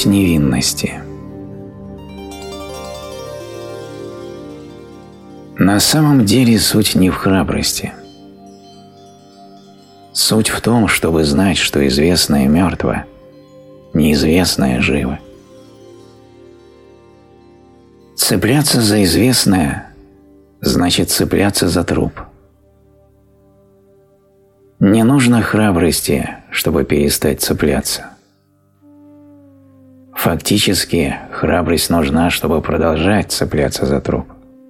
невинности. На самом деле суть не в храбрости. Суть в том, чтобы знать, что известное мертво, неизвестное живо. Цепляться за известное значит цепляться за труп. Не нужно храбрости, чтобы перестать цепляться. Фактически, храбрость нужна, чтобы продолжать цепляться за труп.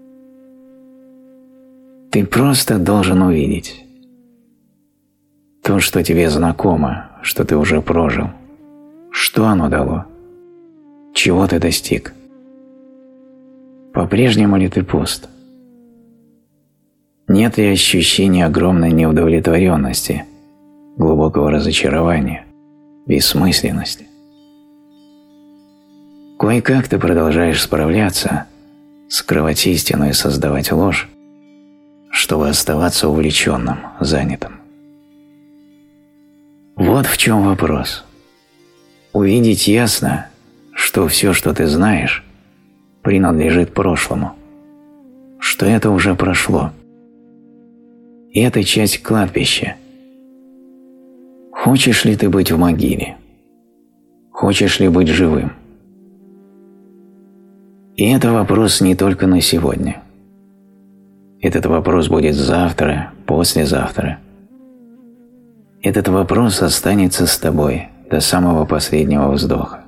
Ты просто должен увидеть то, что тебе знакомо, что ты уже прожил. Что оно дало? Чего ты достиг? По-прежнему ли ты пуст? Нет ли ощущения огромной неудовлетворенности, глубокого разочарования, бессмысленности? Кое-как ты продолжаешь справляться, скрывать истину и создавать ложь, чтобы оставаться увлеченным, занятым. Вот в чем вопрос. Увидеть ясно, что все, что ты знаешь, принадлежит прошлому, что это уже прошло. И это часть кладбища. Хочешь ли ты быть в могиле? Хочешь ли быть живым? И это вопрос не только на сегодня. Этот вопрос будет завтра, послезавтра. Этот вопрос останется с тобой до самого последнего вздоха.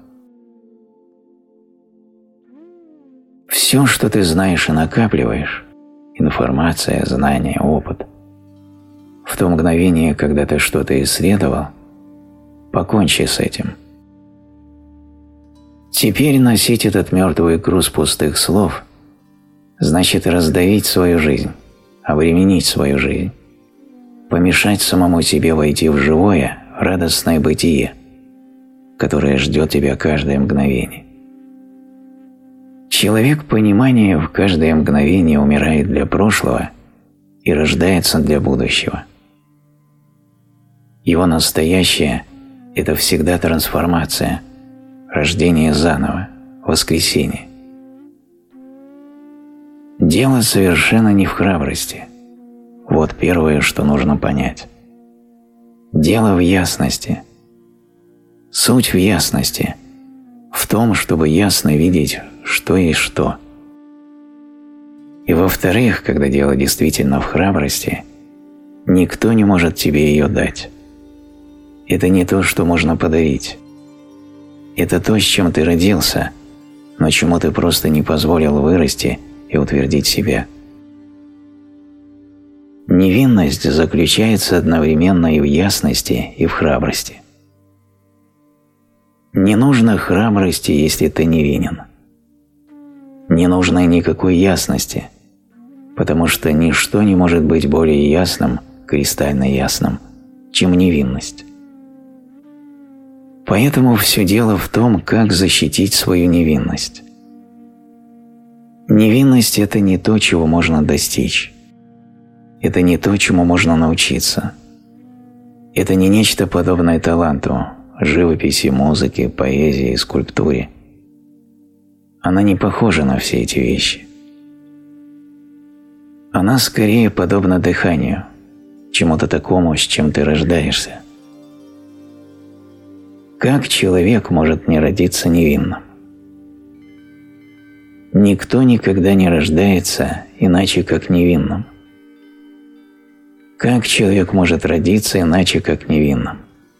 Все, что ты знаешь и накапливаешь, информация, знания, опыт, в то мгновение, когда ты что-то исследовал, покончи с этим. Теперь носить этот мертвый груз пустых слов значит раздавить свою жизнь, обременить свою жизнь, помешать самому себе войти в живое, радостное бытие, которое ждет тебя каждое мгновение. Человек понимания в каждое мгновение умирает для прошлого и рождается для будущего. Его настоящее – это всегда трансформация, рождение заново, воскресение. Дело совершенно не в храбрости. Вот первое, что нужно понять. Дело в ясности. Суть в ясности, в том, чтобы ясно видеть, что есть что. И во-вторых, когда дело действительно в храбрости, никто не может тебе ее дать. Это не то, что можно подарить. Это то, с чем ты родился, но чему ты просто не позволил вырасти и утвердить себя. Невинность заключается одновременно и в ясности, и в храбрости. Не нужно храбрости, если ты невинен. Не нужно никакой ясности, потому что ничто не может быть более ясным, кристально ясным, чем невинность. Поэтому все дело в том, как защитить свою невинность. Невинность – это не то, чего можно достичь. Это не то, чему можно научиться. Это не нечто подобное таланту, живописи, музыке, поэзии, скульптуре. Она не похожа на все эти вещи. Она скорее подобна дыханию, чему-то такому, с чем ты рождаешься. Как человек может не родиться невинным? Никто никогда не рождается иначе, как невинным. Как человек может родиться иначе, как невинным?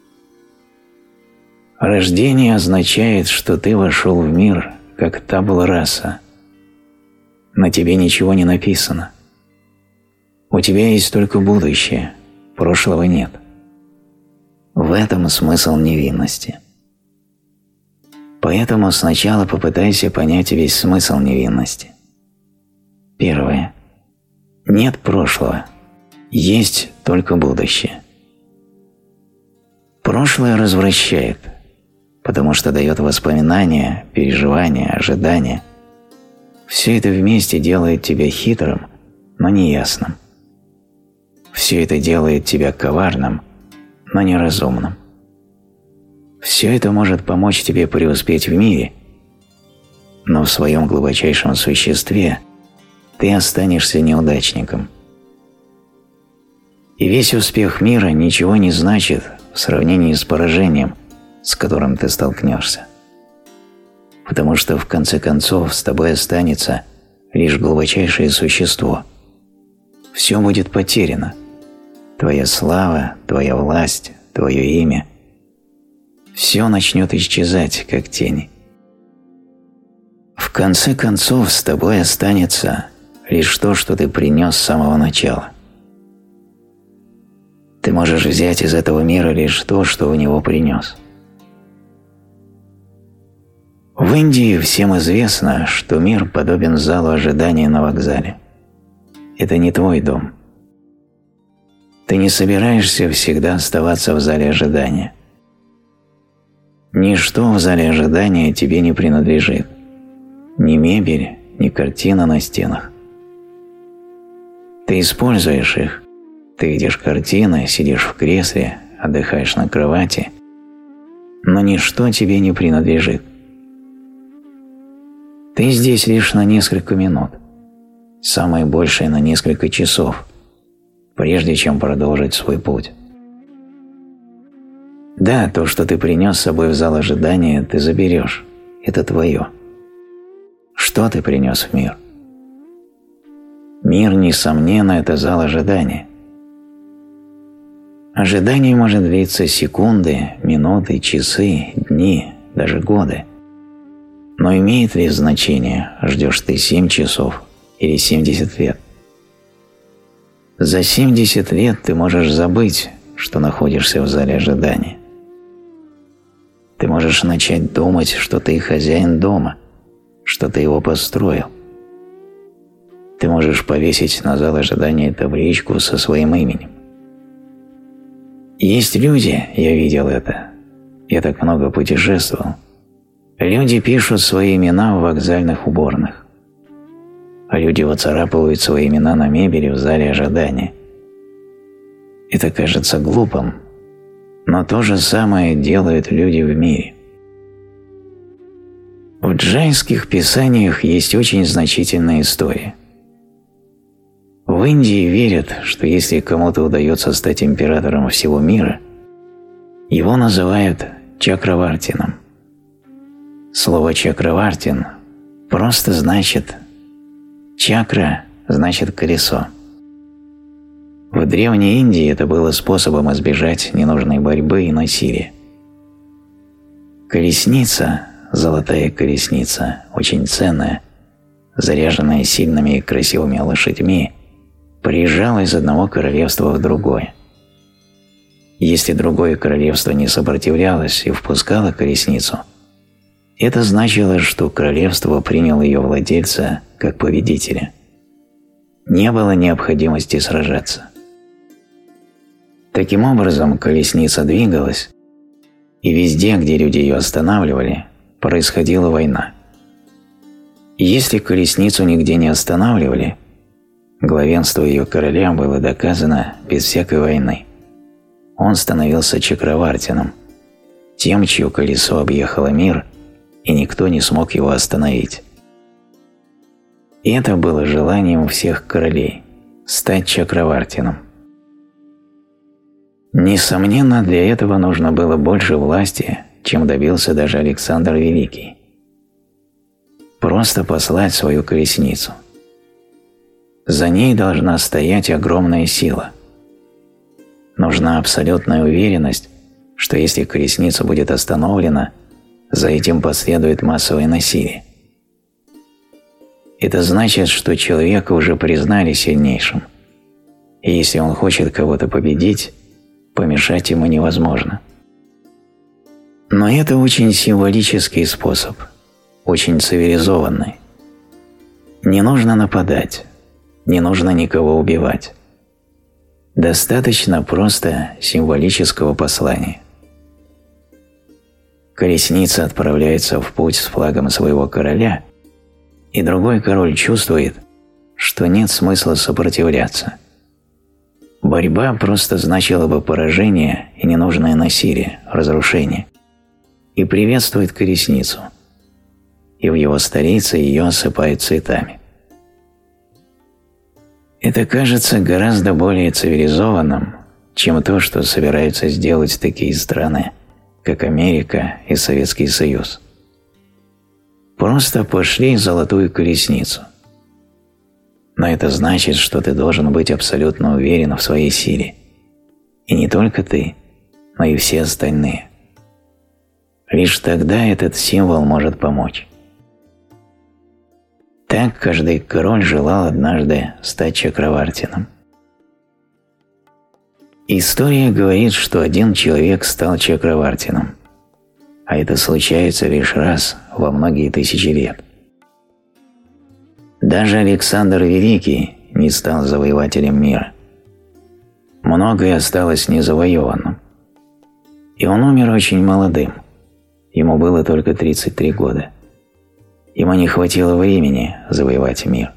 Рождение означает, что ты вошел в мир, как табула раса. На тебе ничего не написано. У тебя есть только будущее, прошлого нет. В этом смысл невинности. Поэтому сначала попытайся понять весь смысл невинности. Первое. Нет прошлого, есть только будущее. Прошлое развращает, потому что дает воспоминания, переживания, ожидания. Все это вместе делает тебя хитрым, но неясным. Все это делает тебя коварным, но неразумным. Все это может помочь тебе преуспеть в мире, но в своем глубочайшем существе ты останешься неудачником. И весь успех мира ничего не значит в сравнении с поражением, с которым ты столкнешься. Потому что в конце концов с тобой останется лишь глубочайшее существо. Все будет потеряно. Твоя слава, твоя власть, твое имя. Все начнет исчезать, как тени. В конце концов с тобой останется лишь то, что ты принес с самого начала. Ты можешь взять из этого мира лишь то, что в него принес. В Индии всем известно, что мир подобен залу ожидания на вокзале. Это не твой дом. Ты не собираешься всегда оставаться в зале ожидания. Ничто в зале ожидания тебе не принадлежит. Ни мебель, ни картина на стенах. Ты используешь их. Ты видишь картины, сидишь в кресле, отдыхаешь на кровати, но ничто тебе не принадлежит. Ты здесь лишь на несколько минут, самое большее на несколько часов, прежде чем продолжить свой путь. Да, то, что ты принес с собой в зал ожидания, ты заберешь. Это твое. Что ты принес в мир? Мир, несомненно, это зал ожидания. Ожидание может длиться секунды, минуты, часы, дни, даже годы. Но имеет ли значение, ждешь ты 7 часов или 70 лет? За 70 лет ты можешь забыть, что находишься в зале ожидания. Ты можешь начать думать, что ты хозяин дома, что ты его построил. Ты можешь повесить на зал ожидания табличку со своим именем. Есть люди, я видел это, я так много путешествовал, люди пишут свои имена в вокзальных уборных, а люди выцарапывают свои имена на мебели в зале ожидания. Это кажется глупым, но то же самое делают люди в мире. В джайнских писаниях есть очень значительная история. В Индии верят, что если кому-то удается стать императором всего мира, его называют Чакравартином. Слово «чакравартин» просто значит «чакра» значит «колесо». В Древней Индии это было способом избежать ненужной борьбы и насилия. Колесница, золотая колесница, очень ценная, заряженная сильными и красивыми лошадьми, приезжала из одного королевства в другое. Если другое королевство не сопротивлялось и впускало колесницу, это значило, что королевство приняло ее владельца как победителя. Не было необходимости сражаться. Таким образом, колесница двигалась, и везде, где люди ее останавливали, происходила война. Если колесницу нигде не останавливали, главенство ее короля было доказано без всякой войны. Он становился Чакравартином, тем, чье колесо объехало мир, и никто не смог его остановить. И это было желанием всех королей – стать Чакравартином. Несомненно, для этого нужно было больше власти, чем добился даже Александр Великий. Просто послать свою колесницу. За ней должна стоять огромная сила. Нужна абсолютная уверенность, что если колесница будет остановлена, за этим последует массовое насилие. Это значит, что человека уже признали сильнейшим, и если он хочет кого-то победить, помешать ему невозможно. Но это очень символический способ, очень цивилизованный. Не нужно нападать, не нужно никого убивать. Достаточно просто символического послания. Колесница отправляется в путь с флагом своего короля, и другой король чувствует, что нет смысла сопротивляться. Борьба просто значила бы поражение и ненужное насилие, разрушение. и приветствует колесницу, и в его столице ее осыпают цветами. Это кажется гораздо более цивилизованным, чем то, что собираются сделать такие страны, как Америка и Советский Союз. Просто пошли золотую колесницу. Но это значит, что ты должен быть абсолютно уверен в своей силе. И не только ты, но и все остальные. Лишь тогда этот символ может помочь. Так каждый король желал однажды стать чакравартином. История говорит, что один человек стал чакравартином, а это случается лишь раз во многие тысячи лет. Даже Александр Великий не стал завоевателем мира. Многое осталось незавоеванным. И он умер очень молодым. Ему было только 33 года. Ему не хватило времени завоевать мир.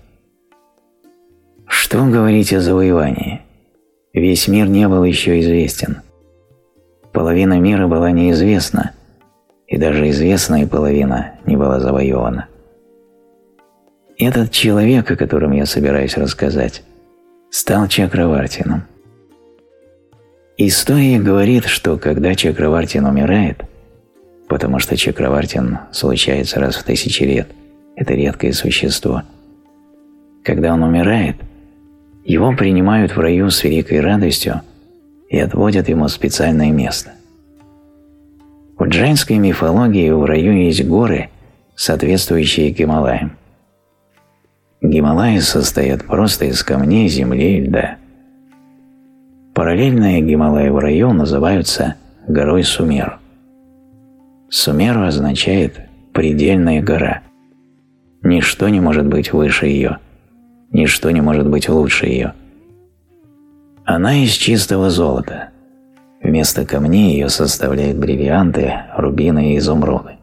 Что говорить о завоевании? Весь мир не был еще известен. Половина мира была неизвестна, и даже известная половина не была завоевана. Этот человек, о котором я собираюсь рассказать, стал чакравартином. История говорит, что когда чакравартин умирает, потому что чакравартин случается раз в 1000 лет, это редкое существо, когда он умирает, его принимают в раю с великой радостью и отводят ему специальное место. В джайнской мифологии в раю есть горы, соответствующие Гималаям. Гималаи состоят просто из камней, земли и льда. Параллельные Гималаи в раю называются горой Сумеру. Сумеру означает «предельная гора». Ничто не может быть выше ее, ничто не может быть лучше ее. Она из чистого золота. Вместо камней ее составляют бриллианты, рубины и изумруды.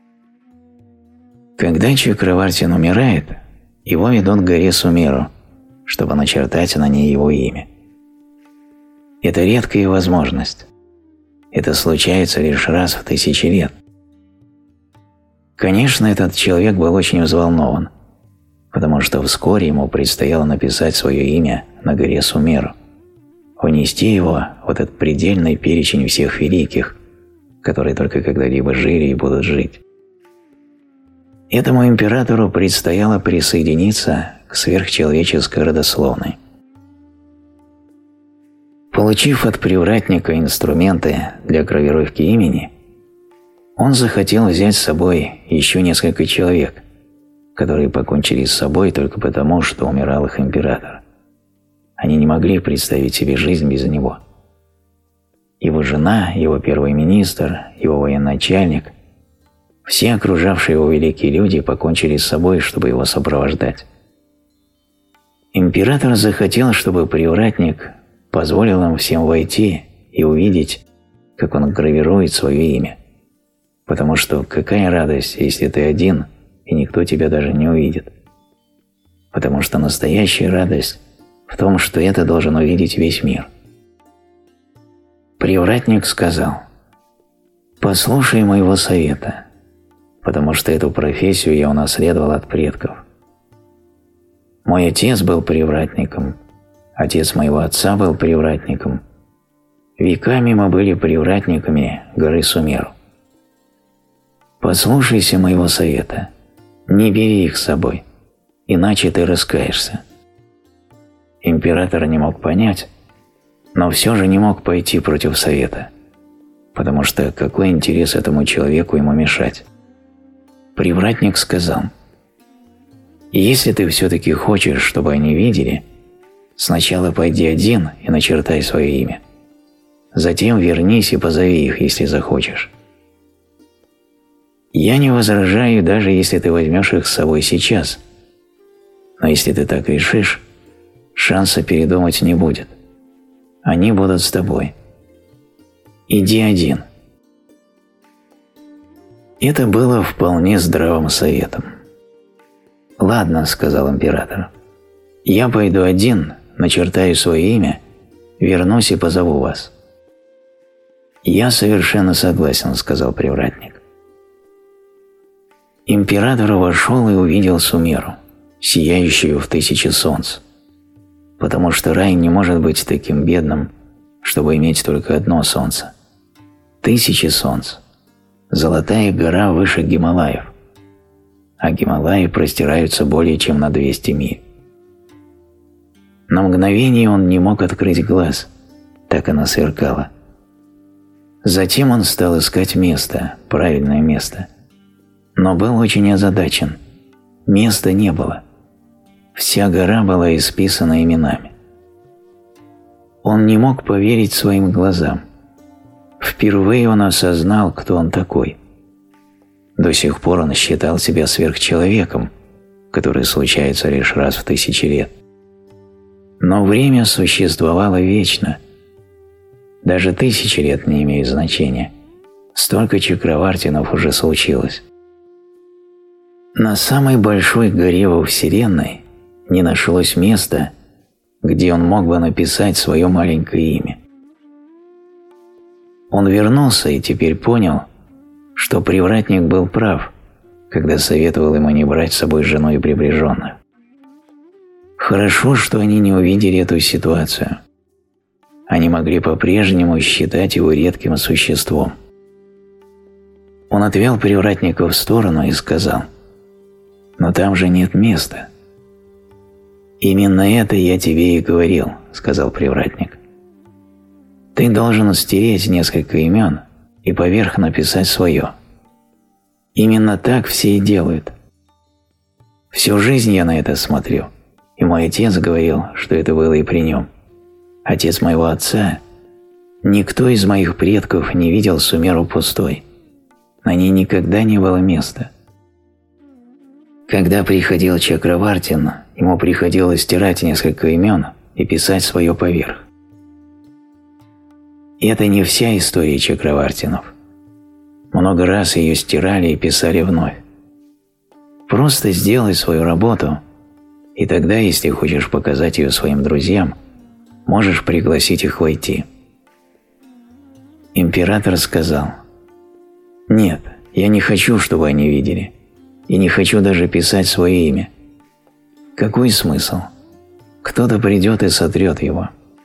Когда чакравартин умирает, его ведут к горе Сумеру, чтобы начертать на ней его имя. Это редкая возможность. Это случается лишь раз в 1000 лет. Конечно, этот человек был очень взволнован, потому что вскоре ему предстояло написать свое имя на горе Сумеру, внести его в этот предельный перечень всех великих, которые только когда-либо жили и будут жить. Этому императору предстояло присоединиться к сверхчеловеческой родословной. Получив от привратника инструменты для гравировки имени, он захотел взять с собой еще несколько человек, которые покончили с собой только потому, что умирал их император. Они не могли представить себе жизнь без него. Его жена, его первый министр, его военачальник, все окружавшие его великие люди покончили с собой, чтобы его сопровождать. Император захотел, чтобы привратник позволил им всем войти и увидеть, как он гравирует свое имя. Потому что какая радость, если ты один, и никто тебя даже не увидит. Потому что настоящая радость в том, что это должен увидеть весь мир. Привратник сказал: «Послушай моего совета, потому что эту профессию я унаследовал от предков. Мой отец был привратником, отец моего отца был привратником. Веками мы были привратниками горы Сумеру. Послушайся моего совета, не бери их с собой, иначе ты раскаешься». Император не мог понять, но все же не мог пойти против совета, потому что какой интерес этому человеку ему мешать? Привратник сказал: «Если ты все-таки хочешь, чтобы они видели, сначала пойди один и начертай свое имя. Затем вернись и позови их, если захочешь. Я не возражаю, даже если ты возьмешь их с собой сейчас, но если ты так решишь, шанса передумать не будет. Они будут с тобой. Иди один». Это было вполне здравым советом. «Ладно», — сказал император, — «я пойду один, начертаю свое имя, вернусь и позову вас». «Я совершенно согласен», — сказал привратник. Император вошел и увидел Сумеру, сияющую в 1000 солнц, потому что рай не может быть таким бедным, чтобы иметь только одно солнце. 1000 солнц. Золотая гора выше Гималаев, а Гималаи простираются более чем на 200 миль. На мгновение он не мог открыть глаз, так она сверкала. Затем он стал искать место, правильное место, но был очень озадачен. Места не было. Вся гора была исписана именами. Он не мог поверить своим глазам. Впервые он осознал, кто он такой. До сих пор он считал себя сверхчеловеком, который случается лишь раз в 1000 лет. Но время существовало вечно. Даже 1000 лет не имеют значения. Столько чакравартинов уже случилось. На самой большой горе во Вселенной не нашлось места, где он мог бы написать свое маленькое имя. Он вернулся и теперь понял, что привратник был прав, когда советовал ему не брать с собой жену и приближенных. Хорошо, что они не увидели эту ситуацию. Они могли по-прежнему считать его редким существом. Он отвел привратника в сторону и сказал: «Но там же нет места». «Именно это я тебе и говорил», — сказал привратник. «Ты должен стереть несколько имен и поверх написать свое. Именно так все и делают. Всю жизнь я на это смотрю, и мой отец говорил, что это было и при нем. Отец моего отца. Никто из моих предков не видел Сумеру пустой. На ней никогда не было места. Когда приходил Чакравартин, ему приходилось стирать несколько имен и писать свое поверх. И это не вся история Чакравартинов. Много раз ее стирали и писали вновь. Просто сделай свою работу, и тогда, если хочешь показать ее своим друзьям, можешь пригласить их войти. Император сказал: «Нет, я не хочу, чтобы они видели, и не хочу даже писать свое имя. Какой смысл? Кто-то придет и сотрет его».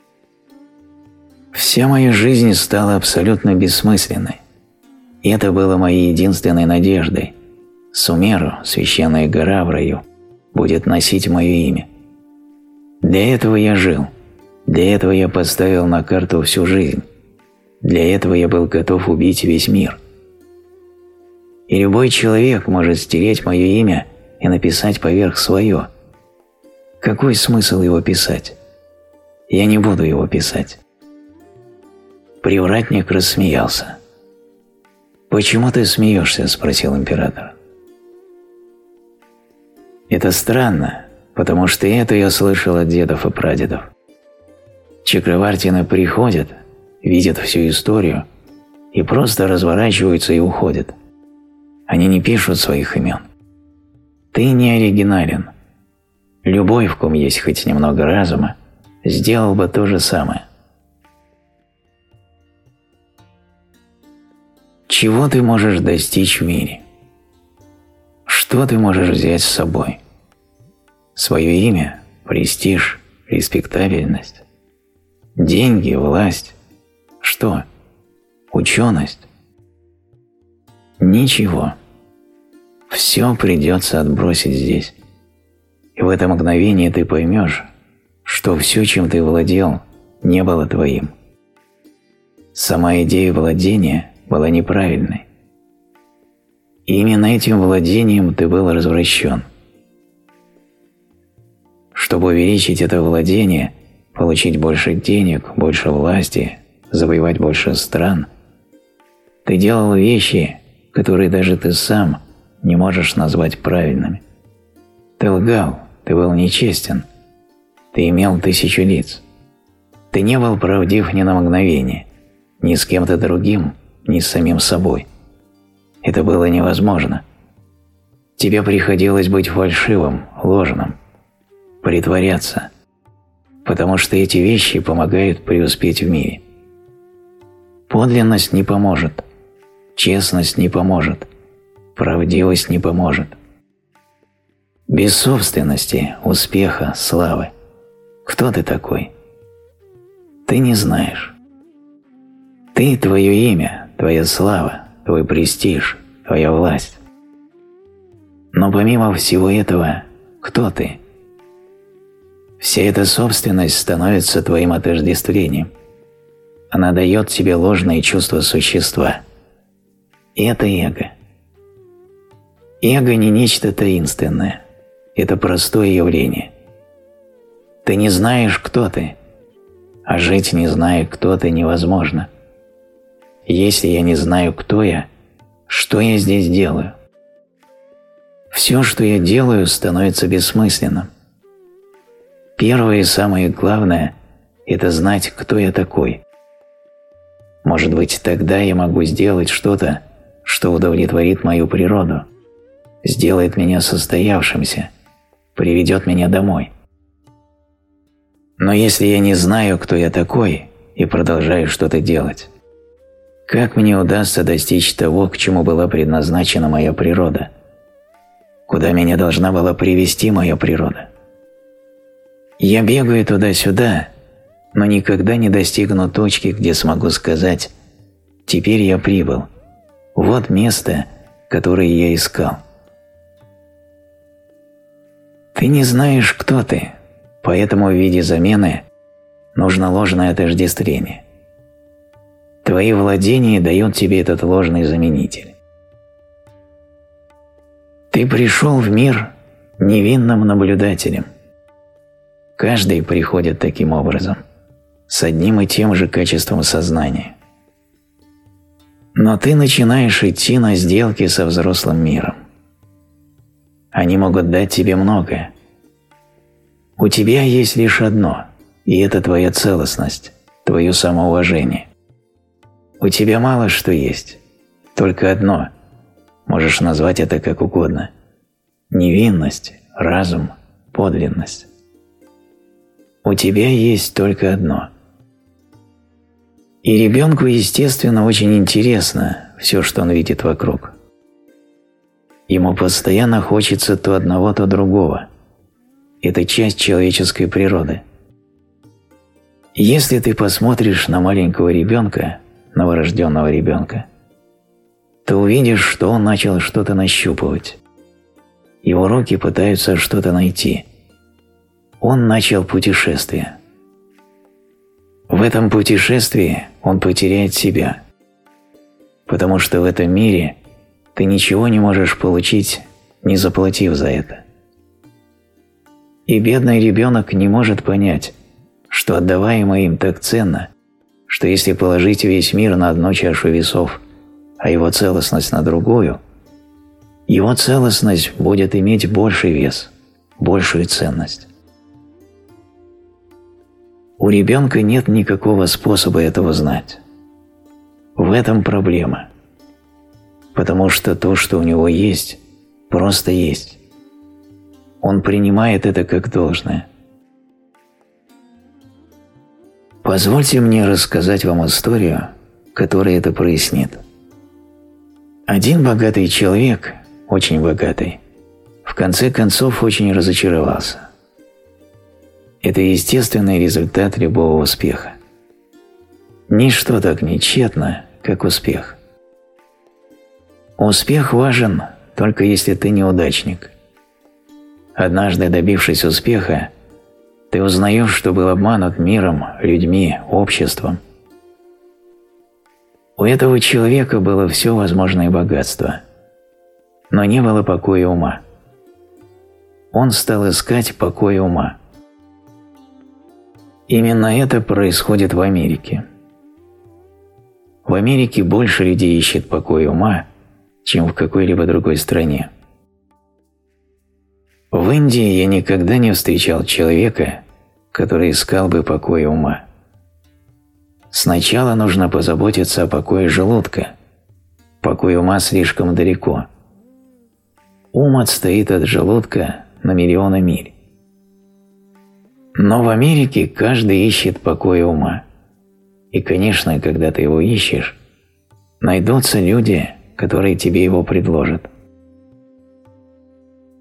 Вся моя жизнь стала абсолютно бессмысленной. И это было моей единственной надеждой. Сумеру, священная гора в раю, будет носить мое имя. Для этого я жил. Для этого я поставил на карту всю жизнь. Для этого я был готов убить весь мир. И любой человек может стереть мое имя и написать поверх свое. Какой смысл его писать? Я не буду его писать. Привратник рассмеялся. «Почему ты смеешься?» – спросил император. «Это странно, потому что это я слышал от дедов и прадедов. Чакравартины приходят, видят всю историю и просто разворачиваются и уходят. Они не пишут своих имен. Ты не оригинален. Любой, в ком есть хоть немного разума, сделал бы то же самое. Чего ты можешь достичь в мире? Что ты можешь взять с собой? Свое имя, престиж, респектабельность, деньги, власть. Что? Ученость? Ничего. Все придется отбросить здесь. И в это мгновение ты поймешь, что все, чем ты владел, не было твоим. Сама идея владения была неправильной. И именно этим владением ты был развращен. Чтобы увеличить это владение, получить больше денег, больше власти, завоевать больше стран, ты делал вещи, которые даже ты сам не можешь назвать правильными. Ты лгал, ты был нечестен, ты имел 1000 лиц. Ты не был правдив ни на мгновение, ни с кем-то другим, ни с самим собой. Это было невозможно. Тебе приходилось быть фальшивым, ложным, притворяться, потому что эти вещи помогают преуспеть в мире. Подлинность не поможет, честность не поможет, правдивость не поможет. Без собственности, успеха, славы. Кто ты такой? Ты не знаешь. Ты – твое имя, твоя слава, твой престиж, твоя власть. Но помимо всего этого, кто ты? Вся эта собственность становится твоим отождествлением. Она дает тебе ложное чувство существа. И это эго. Эго не нечто таинственное. Это простое явление. Ты не знаешь, кто ты, а жить, не зная, кто ты, невозможно. Если я не знаю, кто я, что я здесь делаю? Все, что я делаю, становится бессмысленным. Первое и самое главное – это знать, кто я такой. Может быть, тогда я могу сделать что-то, что удовлетворит мою природу, сделает меня состоявшимся, приведет меня домой. Но если я не знаю, кто я такой, и продолжаю что-то делать, как мне удастся достичь того, к чему была предназначена моя природа? Куда меня должна была привести моя природа? Я бегаю туда-сюда, но никогда не достигну точки, где смогу сказать: «Теперь я прибыл. Вот место, которое я искал». Ты не знаешь, кто ты, поэтому в виде замены нужно ложное отождествление. Твои владения дают тебе этот ложный заменитель. Ты пришел в мир невинным наблюдателем. Каждый приходит таким образом, с одним и тем же качеством сознания. Но ты начинаешь идти на сделки со взрослым миром. Они могут дать тебе многое. У тебя есть лишь одно, и это твоя целостность, твое самоуважение. У тебя мало что есть, только одно, можешь назвать это как угодно – невинность, разум, подлинность. У тебя есть только одно. И ребенку, естественно, очень интересно все, что он видит вокруг. Ему постоянно хочется то одного, то другого. Это часть человеческой природы. Если ты посмотришь на маленького ребенка, новорожденного ребенка, то увидишь, что он начал что-то нащупывать. Его руки пытаются что-то найти. Он начал путешествие. В этом путешествии он потеряет себя, потому что в этом мире ты ничего не можешь получить, не заплатив за это. И бедный ребенок не может понять, что отдаваемое им так ценно, что если положить весь мир на одну чашу весов, а его целостность на другую, его целостность будет иметь больший вес, большую ценность. У ребенка нет никакого способа этого знать. В этом проблема. Потому что то, что у него есть, просто есть. Он принимает это как должное. Позвольте мне рассказать вам историю, которая это прояснит. Один богатый человек, очень богатый, в конце концов очень разочаровался. Это естественный результат любого успеха. Ничто так не тщетно, как успех. Успех важен только если ты неудачник. Однажды добившись успеха, ты узнаешь, что был обманут миром, людьми, обществом. У этого человека было все возможное богатство, но не было покоя ума. Он стал искать покоя ума. Именно это происходит в Америке. В Америке больше людей ищет покоя ума, чем в какой-либо другой стране. В Индии я никогда не встречал человека, который искал бы покоя ума. Сначала нужно позаботиться о покое желудка. Покой ума слишком далеко. Ум отстоит от желудка на миллионы миль. Но в Америке каждый ищет покоя ума. И, конечно, когда ты его ищешь, найдутся люди, которые тебе его предложат.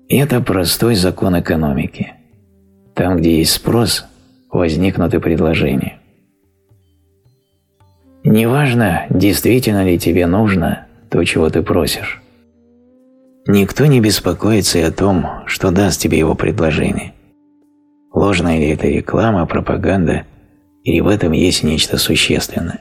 Это простой закон экономики. Там, где есть спрос, возникнут и предложения. Неважно, действительно ли тебе нужно то, чего ты просишь. Никто не беспокоится и о том, что даст тебе его предложение. Ложная ли это реклама, пропаганда, или в этом есть нечто существенное.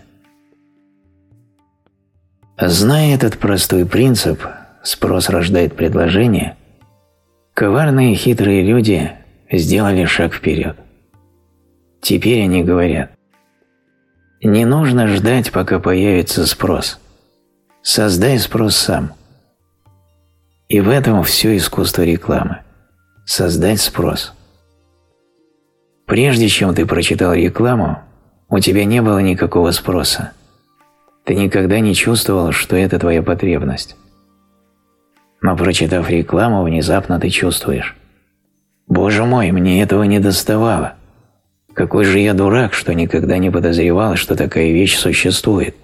Зная этот простой принцип, спрос рождает предложение, коварные и хитрые люди сделали шаг вперед. Теперь они говорят: не нужно ждать, пока появится спрос. Создай спрос сам. И в этом все искусство рекламы – создать спрос. Прежде чем ты прочитал рекламу, у тебя не было никакого спроса. Ты никогда не чувствовал, что это твоя потребность. Но прочитав рекламу, внезапно ты чувствуешь: «Боже мой, мне этого не доставало. Какой же я дурак, что никогда не подозревал, что такая вещь существует».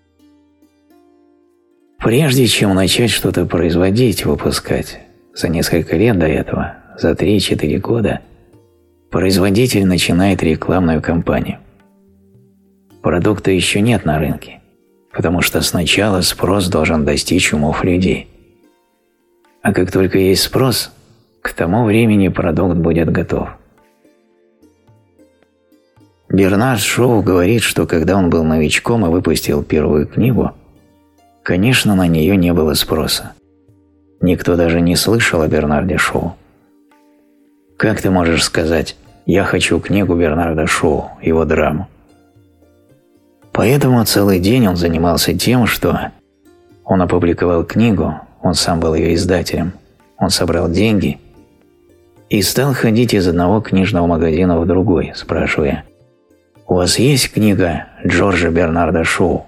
Прежде чем начать что-то производить, выпускать, за несколько лет до этого, за 3-4 года, производитель начинает рекламную кампанию. Продукта еще нет на рынке, потому что сначала спрос должен достичь умов людей. А как только есть спрос, к тому времени продукт будет готов. Бернард Шоу говорит, что когда он был новичком и выпустил первую книгу, конечно, на нее не было спроса. Никто даже не слышал о Бернарде Шоу. Как ты можешь сказать: «Я хочу книгу Бернарда Шоу, его драму»? Поэтому целый день он занимался тем, что он опубликовал книгу, он сам был ее издателем, он собрал деньги и стал ходить из одного книжного магазина в другой, спрашивая: «У вас есть книга Джорджа Бернарда Шоу?»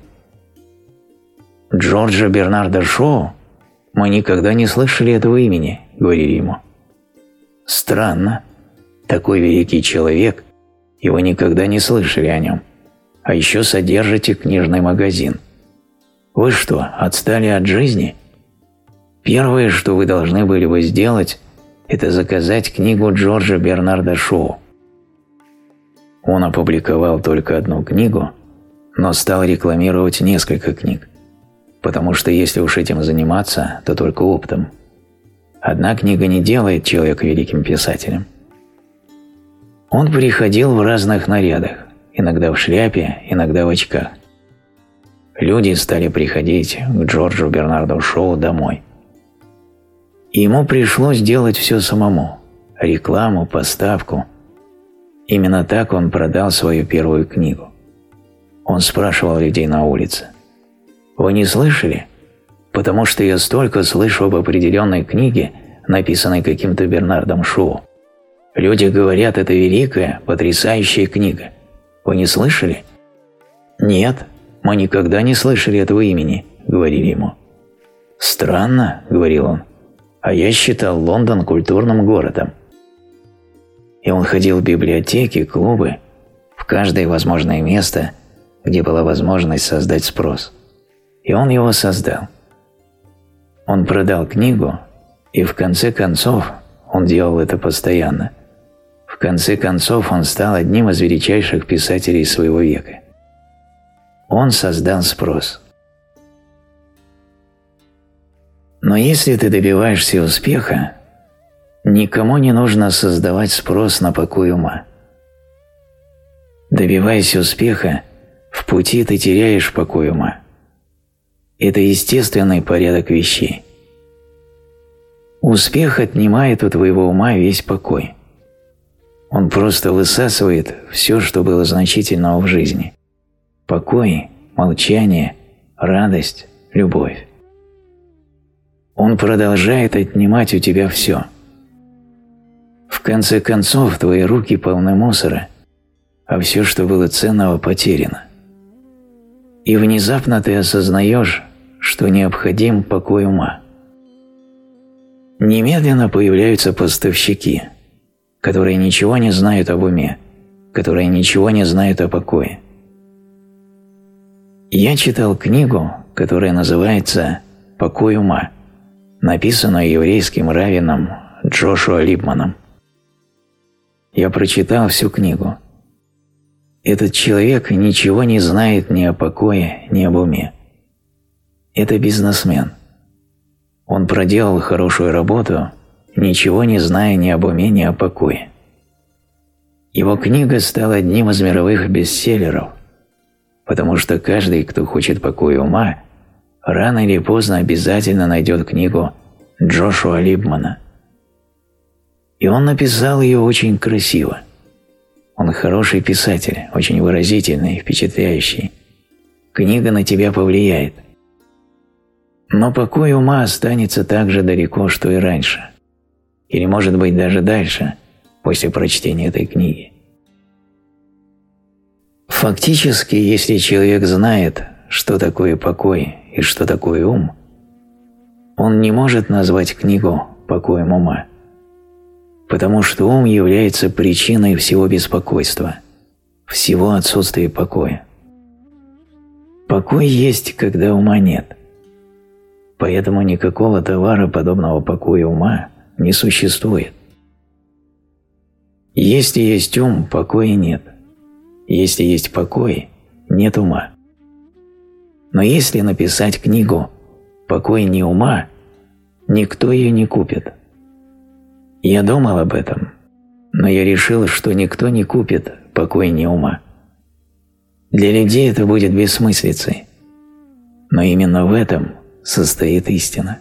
«Джорджа Бернарда Шоу? Мы никогда не слышали этого имени», — говорили ему. «Странно. Такой великий человек, и вы никогда не слышали о нем. А еще содержите книжный магазин. Вы что, отстали от жизни? Первое, что вы должны были бы сделать, это заказать книгу Джорджа Бернарда Шоу». Он опубликовал только одну книгу, но стал рекламировать несколько книг, потому что если уж этим заниматься, то только опытом. Одна книга не делает человека великим писателем. Он приходил в разных нарядах, иногда в шляпе, иногда в очках. Люди стали приходить к Джорджу Бернарду Шоу домой. И ему пришлось делать все самому – рекламу, поставку. Именно так он продал свою первую книгу. Он спрашивал людей на улице: «Вы не слышали? Потому что я столько слышу об определенной книге, написанной каким-то Бернардом Шоу. Люди говорят, это великая, потрясающая книга. Вы не слышали?» «Нет, мы никогда не слышали этого имени», — говорили ему. «Странно», — говорил он, — «а я считал Лондон культурным городом». И он ходил в библиотеки, клубы, в каждое возможное место, где была возможность создать спрос. И он его создал. Он продал книгу, и в конце концов он делал это постоянно. В конце концов он стал одним из величайших писателей своего века. Он создал спрос. Но если ты добиваешься успеха, никому не нужно создавать спрос на покой ума. Добиваясь успеха, в пути ты теряешь покой ума. Это естественный порядок вещей. Успех отнимает у твоего ума весь покой. Он просто высасывает все, что было значительного в жизни. Покой, молчание, радость, любовь. Он продолжает отнимать у тебя все. В конце концов, твои руки полны мусора, а все, что было ценного, потеряно. И внезапно ты осознаешь, что необходим покой ума. Немедленно появляются поставщики, которые ничего не знают об уме, которые ничего не знают о покое. Я читал книгу, которая называется «Покой ума», написанную еврейским раввином Джошуа Липманом. Я прочитал всю книгу. Этот человек ничего не знает ни о покое, ни об уме. Это бизнесмен. Он проделал хорошую работу, ничего не зная ни об уме, ни о покое. Его книга стала одним из мировых бестселлеров, потому что каждый, кто хочет покоя ума, рано или поздно обязательно найдет книгу Джошуа Липмана. И он написал ее очень красиво. Он хороший писатель, очень выразительный, впечатляющий. Книга на тебя повлияет. Но покой ума останется так же далеко, что и раньше. Или, может быть, даже дальше, после прочтения этой книги. Фактически, если человек знает, что такое покой и что такое ум, он не может назвать книгу покоем ума, потому что ум является причиной всего беспокойства, всего отсутствия покоя. Покой есть, когда ума нет. Поэтому никакого товара, подобного покою ума, не существует. Если есть ум, покоя нет. Если есть покой, нет ума. Но если написать книгу «Покой не ума», никто ее не купит. Я думал об этом, но я решил, что никто не купит покой не ума. Для людей это будет бессмыслицей. Но именно в этом состоит истина.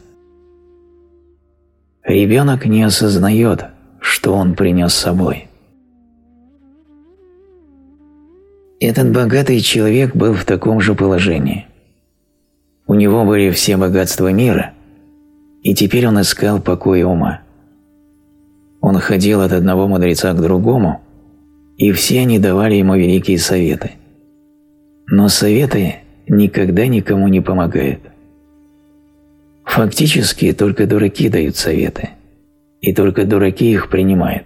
Ребенок не осознает, что он принес с собой. Этот богатый человек был в таком же положении. У него были все богатства мира, и теперь он искал покоя ума. Он ходил от одного мудреца к другому, и все они давали ему великие советы. Но советы никогда никому не помогают. Фактически только дураки дают советы, и только дураки их принимают.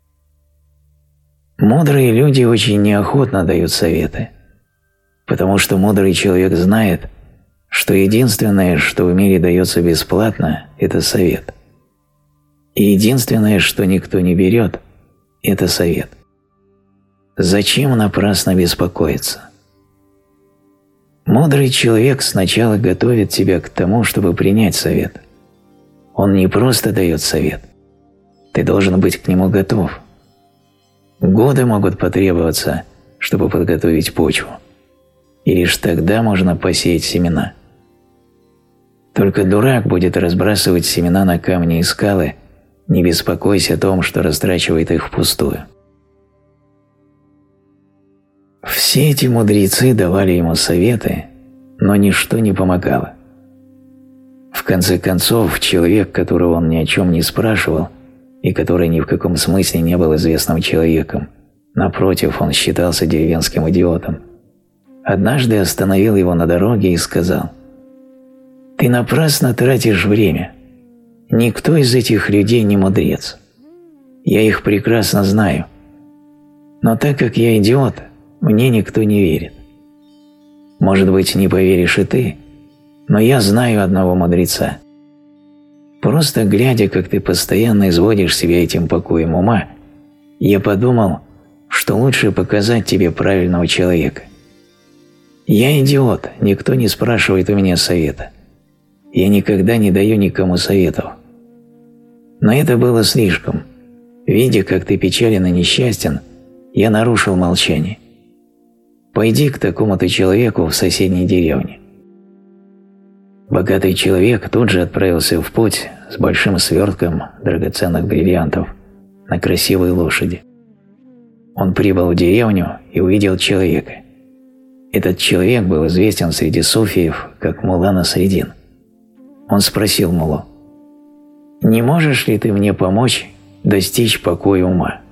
Мудрые люди очень неохотно дают советы, потому что мудрый человек знает, что единственное, что в мире дается бесплатно, это совет. И единственное, что никто не берет, это совет. Зачем напрасно беспокоиться? Мудрый человек сначала готовит тебя к тому, чтобы принять совет. Он не просто дает совет. Ты должен быть к нему готов. Годы могут потребоваться, чтобы подготовить почву. И лишь тогда можно посеять семена. Только дурак будет разбрасывать семена на камни и скалы, не беспокойся о том, что растрачивает их впустую. Все эти мудрецы давали ему советы, но ничто не помогало. В конце концов, человек, которого он ни о чем не спрашивал, и который ни в каком смысле не был известным человеком, напротив, он считался деревенским идиотом, однажды остановил его на дороге и сказал: «Ты напрасно тратишь время. Никто из этих людей не мудрец. Я их прекрасно знаю. Но так как я идиот, мне никто не верит. Может быть, не поверишь и ты, но я знаю одного мудреца. Просто глядя, как ты постоянно изводишь себя этим покоем ума, я подумал, что лучше показать тебе правильного человека. Я идиот, никто не спрашивает у меня совета. Я никогда не даю никому советов. Но это было слишком. Видя, как ты печален и несчастен, я нарушил молчание. Пойди к такому-то человеку в соседней деревне». Богатый человек тут же отправился в путь с большим свертком драгоценных бриллиантов на красивой лошади. Он прибыл в деревню и увидел человека. Этот человек был известен среди суфиев как Мулла Насреддин. Он спросил муллу: «Не можешь ли ты мне помочь достичь покоя ума?»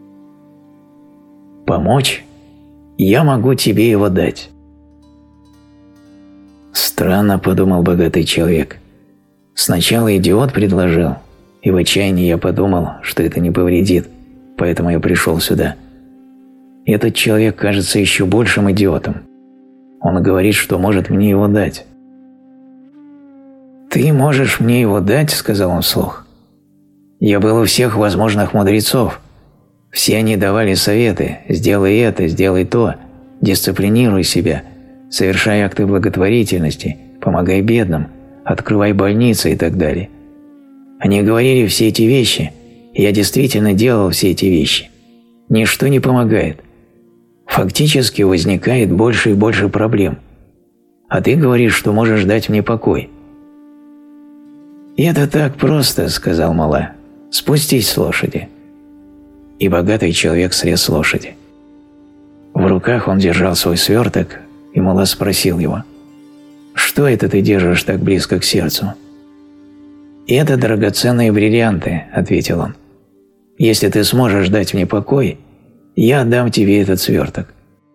«Помочь? Я могу тебе его дать». «Странно», — подумал богатый человек. «Сначала идиот предложил, и в отчаянии я подумал, что это не повредит, поэтому я пришел сюда. Этот человек кажется еще большим идиотом. Он говорит, что может мне его дать». «Ты можешь мне его дать?» — сказал он вслух. Я был у всех возможных мудрецов. Все они давали советы: сделай это, сделай то, дисциплинируй себя, совершай акты благотворительности, помогай бедным, открывай больницы и так далее. Они говорили все эти вещи, и я действительно делал все эти вещи. Ничто не помогает. Фактически возникает больше и больше проблем. А ты говоришь, что можешь дать мне покой. «И это так просто», — сказал Мулла. «Спустись с лошади». И богатый человек слез с лошади. В руках он держал свой сверток, и Мулла спросил его: «Что это ты держишь так близко к сердцу?» «Это драгоценные бриллианты», — ответил он. «Если ты сможешь дать мне покой, я отдам тебе этот сверток».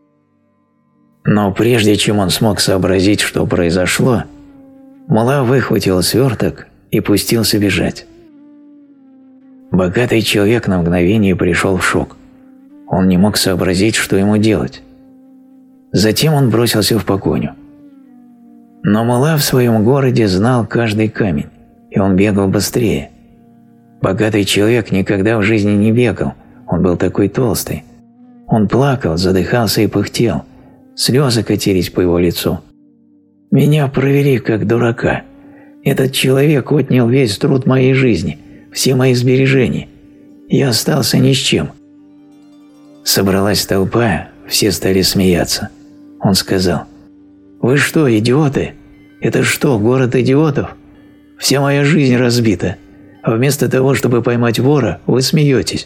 Но прежде чем он смог сообразить, что произошло, Мулла выхватил сверток и пустился бежать. Богатый человек на мгновение пришел в шок. Он не мог сообразить, что ему делать. Затем он бросился в погоню. Но Мулла в своем городе знал каждый камень, и он бегал быстрее. Богатый человек никогда в жизни не бегал, он был такой толстый. Он плакал, задыхался и пыхтел, слезы катились по его лицу. «Меня провели как дурака. Этот человек отнял весь труд моей жизни, все мои сбережения. Я остался ни с чем». Собралась толпа, все стали смеяться. Он сказал: «Вы что, идиоты? Это что, город идиотов? Вся моя жизнь разбита, а вместо того, чтобы поймать вора, вы смеетесь».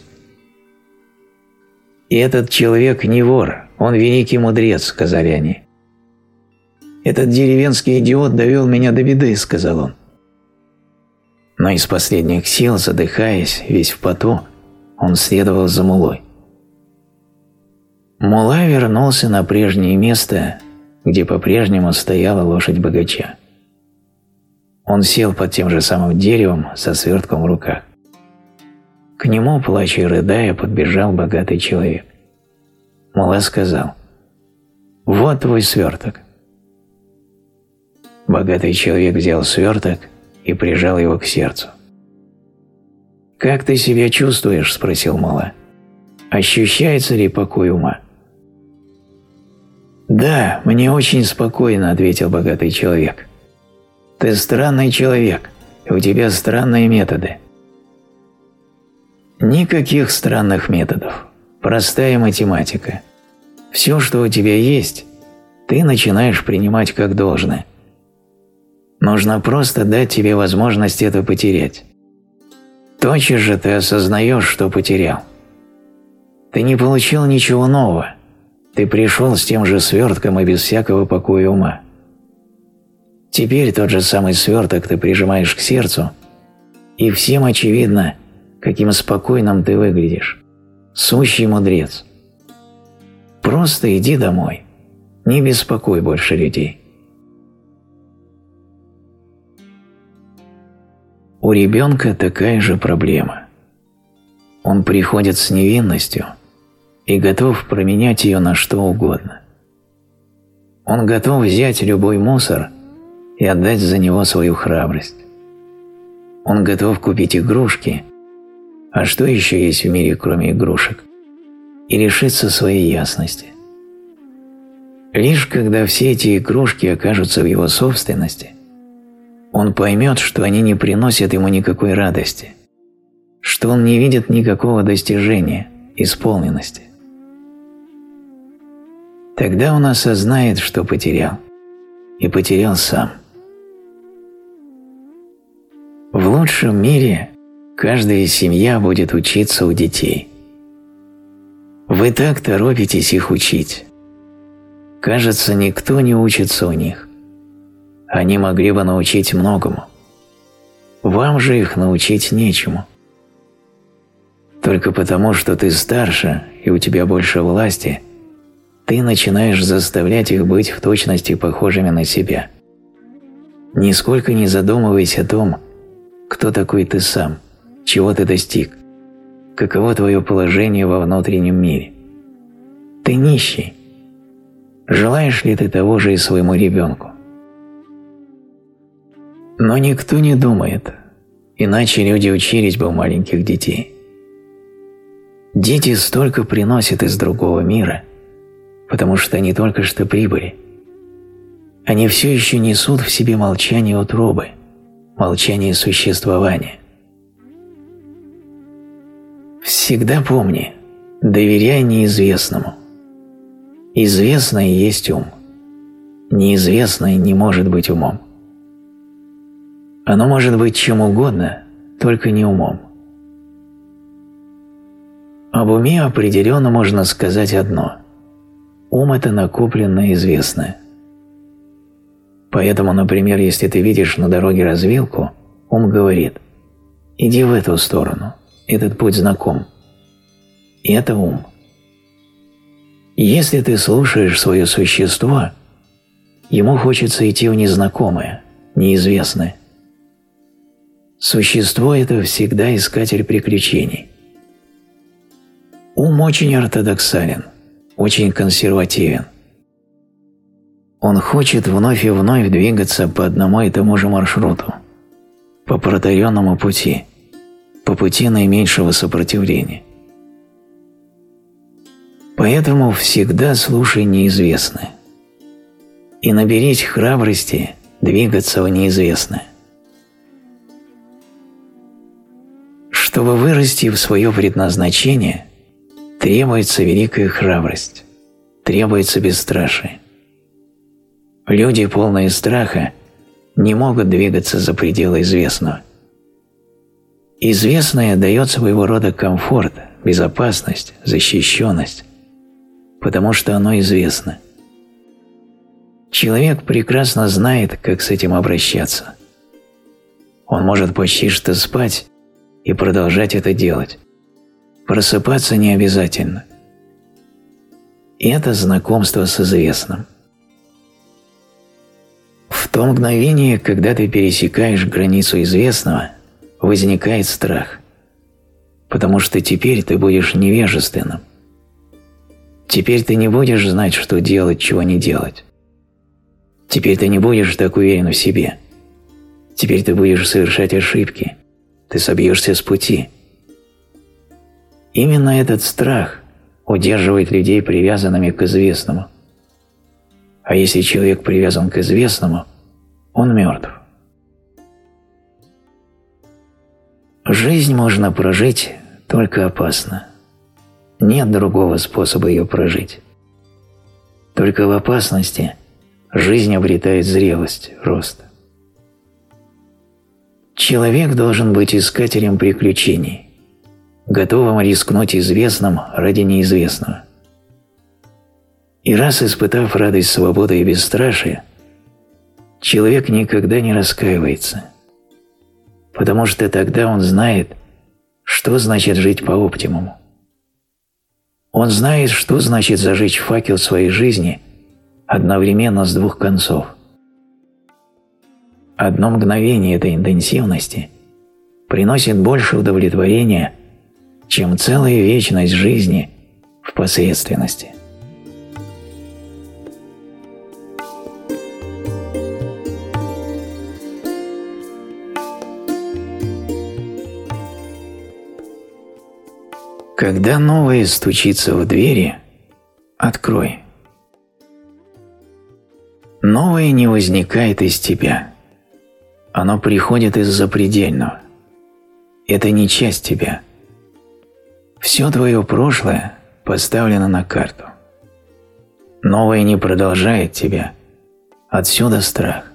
«И этот человек не вор, он великий мудрец», — сказали они. «Этот деревенский идиот довел меня до беды», — сказал он. Но из последних сил, задыхаясь, весь в поту, он следовал за Муллой. Мулла вернулся на прежнее место, где по-прежнему стояла лошадь богача. Он сел под тем же самым деревом со свертком в руках. К нему, плача и рыдая, подбежал богатый человек. Мулла сказал: «Вот твой сверток». Богатый человек взял сверток и прижал его к сердцу. «Как ты себя чувствуешь?» – спросил Мулла. «Ощущается ли покой ума?» «Да, мне очень спокойно», – ответил богатый человек. «Ты странный человек, и у тебя странные методы». «Никаких странных методов. Простая математика. Все, что у тебя есть, ты начинаешь принимать как должное. Нужно просто дать тебе возможность это потерять. Тотчас же ты осознаешь, что потерял. Ты не получил ничего нового. Ты пришел с тем же свертком и без всякого покоя ума. Теперь тот же самый сверток ты прижимаешь к сердцу, и всем очевидно, каким спокойным ты выглядишь. Сущий мудрец. Просто иди домой. Не беспокой больше людей». У ребенка такая же проблема. Он приходит с невинностью и готов променять ее на что угодно. Он готов взять любой мусор и отдать за него свою храбрость. Он готов купить игрушки, а что еще есть в мире, кроме игрушек, и лишиться своей ясности. Лишь когда все эти игрушки окажутся в его собственности, он поймет, что они не приносят ему никакой радости, что он не видит никакого достижения, исполненности. Тогда он осознает, что потерял, и потерял сам. В лучшем мире каждая семья будет учиться у детей. Вы так торопитесь их учить. Кажется, никто не учится у них. Они могли бы научить многому. Вам же их научить нечему. Только потому, что ты старше и у тебя больше власти, ты начинаешь заставлять их быть в точности похожими на себя. Нисколько не задумываясь о том, кто такой ты сам, чего ты достиг, каково твое положение во внутреннем мире. Ты нищий. Желаешь ли ты того же и своему ребенку? Но никто не думает, иначе люди учились бы у маленьких детей. Дети столько приносят из другого мира, потому что они только что прибыли. Они все еще несут в себе молчание утробы, молчание существования. Всегда помни, доверяй неизвестному. Известное есть ум. Неизвестное не может быть умом. Оно может быть чем угодно, только не умом. Об уме определенно можно сказать одно. Ум – это накопленное известное. Поэтому, например, если ты видишь на дороге развилку, ум говорит: иди в эту сторону, этот путь знаком. И это ум. Если ты слушаешь свое существо, ему хочется идти в незнакомое, неизвестное. Существо – это всегда искатель приключений. Ум очень ортодоксален, очень консервативен. Он хочет вновь и вновь двигаться по одному и тому же маршруту, по протаренному пути, по пути наименьшего сопротивления. Поэтому всегда слушай неизвестное и наберись храбрости двигаться в неизвестное. Чтобы вырасти в свое предназначение, требуется великая храбрость, требуется бесстрашие. Люди, полные страха, не могут двигаться за пределы известного. Известное дает своего рода комфорт, безопасность, защищенность, потому что оно известно. Человек прекрасно знает, как с этим обращаться. Он может почти что спать и продолжать это делать. Просыпаться не обязательно. И это знакомство с известным. В то мгновение, когда ты пересекаешь границу известного, возникает страх, потому что теперь ты будешь невежественным. Теперь ты не будешь знать, что делать, чего не делать. Теперь ты не будешь так уверен в себе. Теперь ты будешь совершать ошибки. Ты собьешься с пути. Именно этот страх удерживает людей привязанными к известному. А если человек привязан к известному, он мертв. Жизнь можно прожить только опасно. Нет другого способа ее прожить. Только в опасности жизнь обретает зрелость, рост. Человек должен быть искателем приключений, готовым рискнуть известным ради неизвестного. И раз испытав радость свободы и бесстрашия, человек никогда не раскаивается, потому что тогда он знает, что значит жить по оптимуму. Он знает, что значит зажечь факел своей жизни одновременно с двух концов. Одно мгновение этой интенсивности приносит больше удовлетворения, чем целая вечность жизни в посредственности. Когда новое стучится в двери, открой. Новое не возникает из тебя. Оно приходит из запредельного. Это не часть тебя. Все твое прошлое поставлено на карту. Новое не продолжает тебя. Отсюда страх.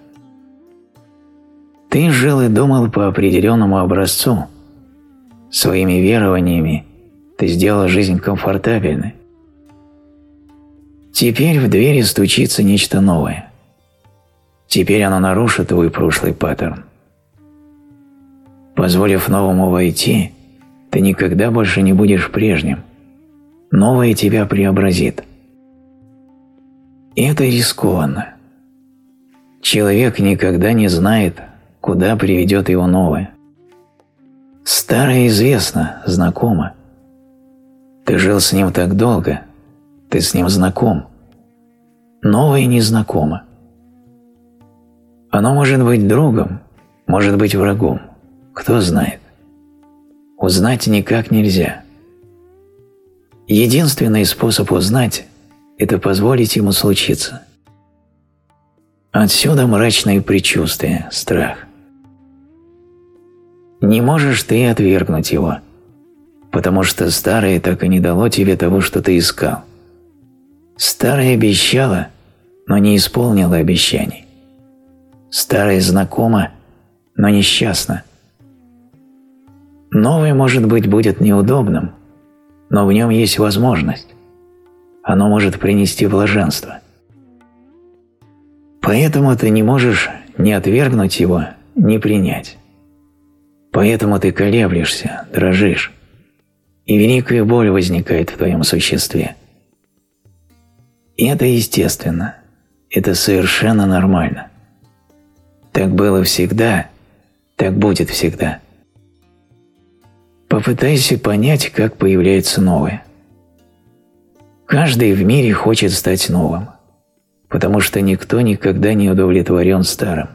Ты жил и думал по определенному образцу. Своими верованиями ты сделал жизнь комфортабельной. Теперь в двери стучится нечто новое. Теперь оно нарушит твой прошлый паттерн. Позволив новому войти, ты никогда больше не будешь прежним. Новое тебя преобразит. И это рискованно. Человек никогда не знает, куда приведет его новое. Старое известно, знакомо. Ты жил с ним так долго, ты с ним знаком. Новое незнакомо. Оно может быть другом, может быть врагом, Кто знает? Узнать никак нельзя. Единственный способ узнать – это позволить ему случиться. Отсюда мрачные предчувствия, страх. Не можешь ты отвергнуть его, потому что старое так и не дало тебе того, что ты искал. Старое обещало, но не исполнило обещаний. Старое знакомо, но несчастно. Новое, может быть, будет неудобным, но в нем есть возможность. Оно может принести блаженство. Поэтому ты не можешь ни отвергнуть его, ни принять. Поэтому ты колеблешься, дрожишь, и великая боль возникает в твоем существе. И это естественно, это совершенно нормально. Так было всегда, так будет всегда. Попытайся понять, как появляется новое. Каждый в мире хочет стать новым, потому что никто никогда не удовлетворен старым.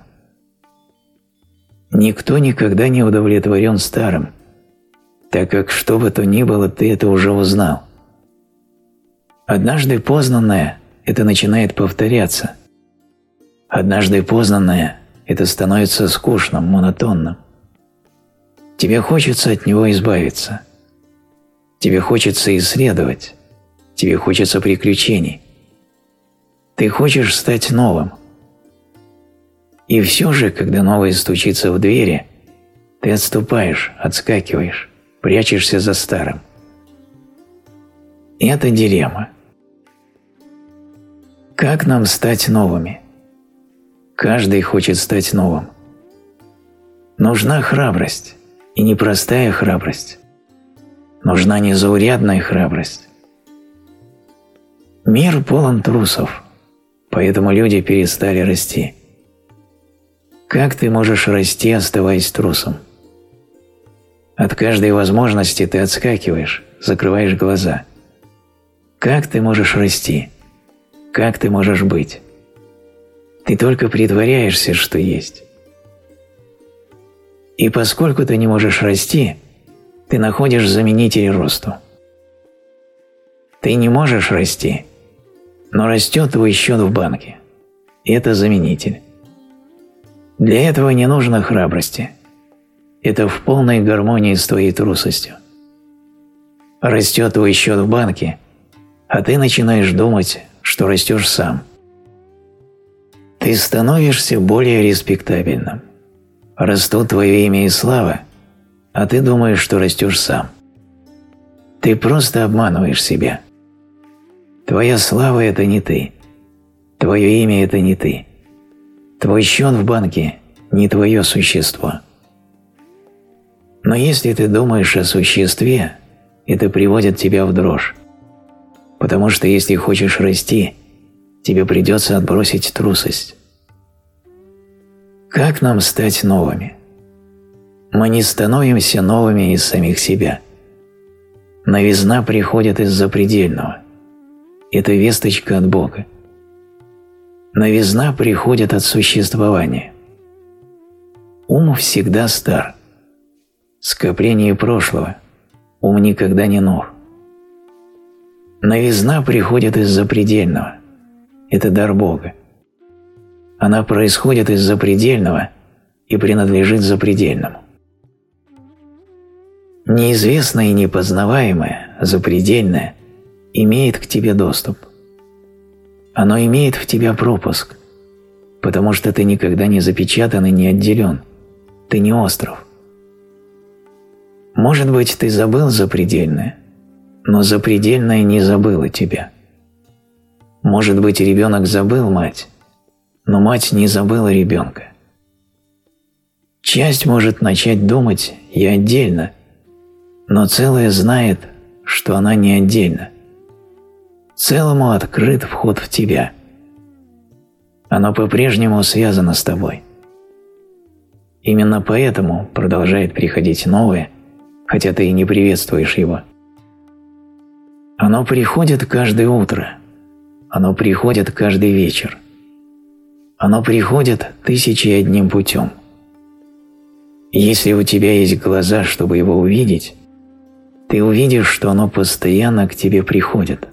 Никто никогда не удовлетворен старым, так как что бы то ни было, ты это уже узнал. Однажды познанное – это начинает повторяться. Однажды познанное – это становится скучным, монотонным. Тебе хочется от него избавиться. Тебе хочется исследовать. Тебе хочется приключений. Ты хочешь стать новым. И все же, когда новое стучится в двери, ты отступаешь, отскакиваешь, прячешься за старым. Это дилемма. Как нам стать новыми? Каждый хочет стать новым. Нужна храбрость, и непростая храбрость. Нужна незаурядная храбрость. Мир полон трусов, поэтому люди перестали расти. Как ты можешь расти, оставаясь трусом? От каждой возможности ты отскакиваешь, закрываешь глаза. Как ты можешь расти? Как ты можешь быть? Ты только притворяешься, что есть. И поскольку ты не можешь расти, ты находишь заменитель росту. Ты не можешь расти, но растет твой счет в банке. И это заменитель. Для этого не нужно храбрости. Это в полной гармонии с твоей трусостью. Растет твой счет в банке, а ты начинаешь думать, что растешь сам. Ты становишься более респектабельным. Растут твое имя и слава, а ты думаешь, что растешь сам. Ты просто обманываешь себя. Твоя слава – это не ты. Твое имя – это не ты. Твой счет в банке – не твое существо. Но если ты думаешь о существе, это приводит тебя в дрожь. Потому что если хочешь расти, тебе придется отбросить трусость. Как нам стать новыми? Мы не становимся новыми из самих себя. Новизна приходит из запредельного. Это весточка от Бога. Новизна приходит от существования. Ум всегда стар. Скопление прошлого. Ум никогда не нов. Новизна приходит из запредельного. Это дар Бога. Она происходит из запредельного и принадлежит запредельному. Неизвестное и непознаваемое, запредельное, имеет к тебе доступ. Оно имеет в тебя пропуск, потому что ты никогда не запечатан и не отделен. Ты не остров. Может быть, ты забыл запредельное, но запредельное не забыло тебя. Может быть, ребенок забыл мать, но мать не забыла ребенка. Часть может начать думать «я отдельно», но целое знает, что она не отдельно. Целому открыт вход в тебя. Оно по-прежнему связано с тобой. Именно поэтому продолжает приходить новое, хотя ты и не приветствуешь его. Оно приходит каждое утро. Оно приходит каждый вечер. Оно приходит 1001 путем. Если у тебя есть глаза, чтобы его увидеть, ты увидишь, что оно постоянно к тебе приходит.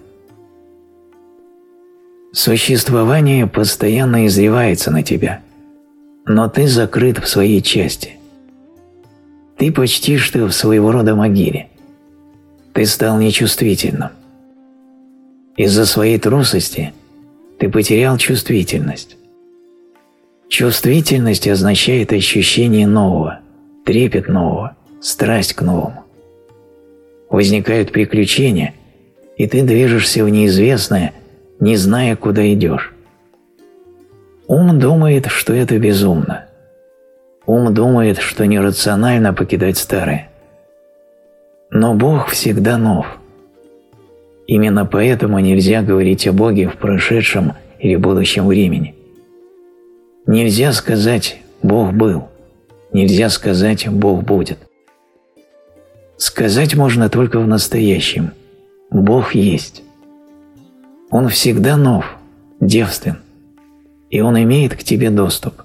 Существование постоянно изливается на тебя, но ты закрыт в своей части. Ты почти что в своего рода могиле. Ты стал нечувствительным. Из-за своей трусости ты потерял чувствительность. Чувствительность означает ощущение нового, трепет нового, страсть к новому. Возникают приключения, и ты движешься в неизвестное, не зная, куда идешь. Ум думает, что это безумно. Ум думает, что нерационально покидать старое. Но Бог всегда нов. Именно поэтому нельзя говорить о Боге в прошедшем или будущем времени. Нельзя сказать «Бог был», нельзя сказать «Бог будет». Сказать можно только в настоящем. Бог есть. Он всегда нов, девствен, и Он имеет к тебе доступ.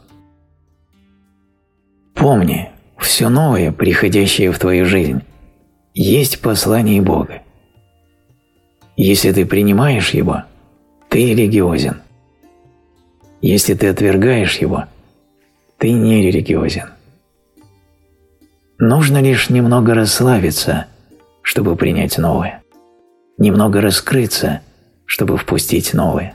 Помни, все новое, приходящее в твою жизнь, есть послание Бога. Если ты принимаешь его, ты религиозен. Если ты отвергаешь его, ты не религиозен. Нужно лишь немного расслабиться, чтобы принять новое, немного раскрыться, чтобы впустить новое.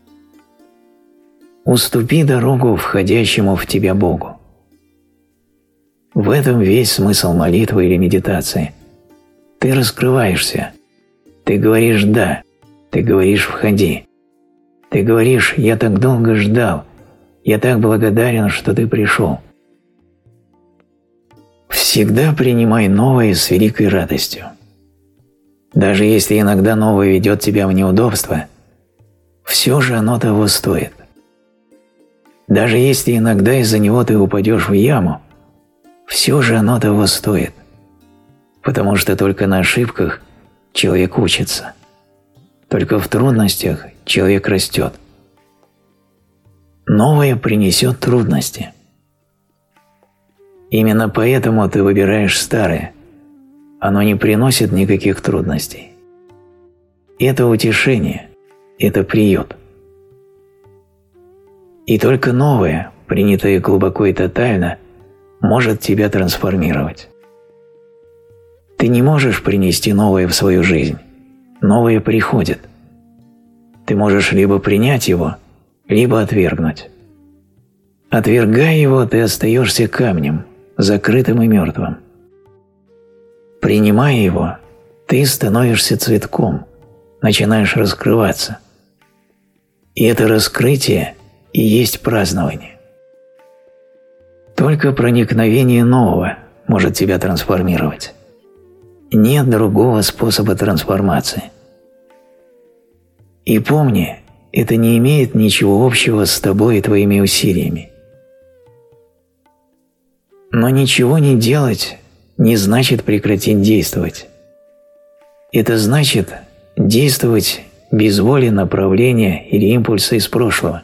Уступи дорогу входящему в тебя Богу. В этом весь смысл молитвы или медитации. Ты раскрываешься, ты говоришь «да», ты говоришь «входи». Ты говоришь «я так долго ждал», «я так благодарен, что ты пришел». Всегда принимай новое с великой радостью. Даже если иногда новое ведет тебя в неудобство, все же оно того стоит. Даже если иногда из-за него ты упадешь в яму, все же оно того стоит, потому что только на ошибках человек учится, только в трудностях человек растет. Новое принесет трудности. Именно поэтому ты выбираешь старое. Оно не приносит никаких трудностей. Это утешение, это приют. И только новое, принятое глубоко и тотально, может тебя трансформировать. Ты не можешь принести новое в свою жизнь. Новое приходит. Ты можешь либо принять его, либо отвергнуть. Отвергая его, ты остаешься камнем, закрытым и мертвым. Принимая его, ты становишься цветком, начинаешь раскрываться. И это раскрытие и есть празднование. Только проникновение нового может тебя трансформировать. Нет другого способа трансформации. И помни, это не имеет ничего общего с тобой и твоими усилиями. Но ничего не делать не значит прекратить действовать. Это значит действовать без воли направления или импульса из прошлого.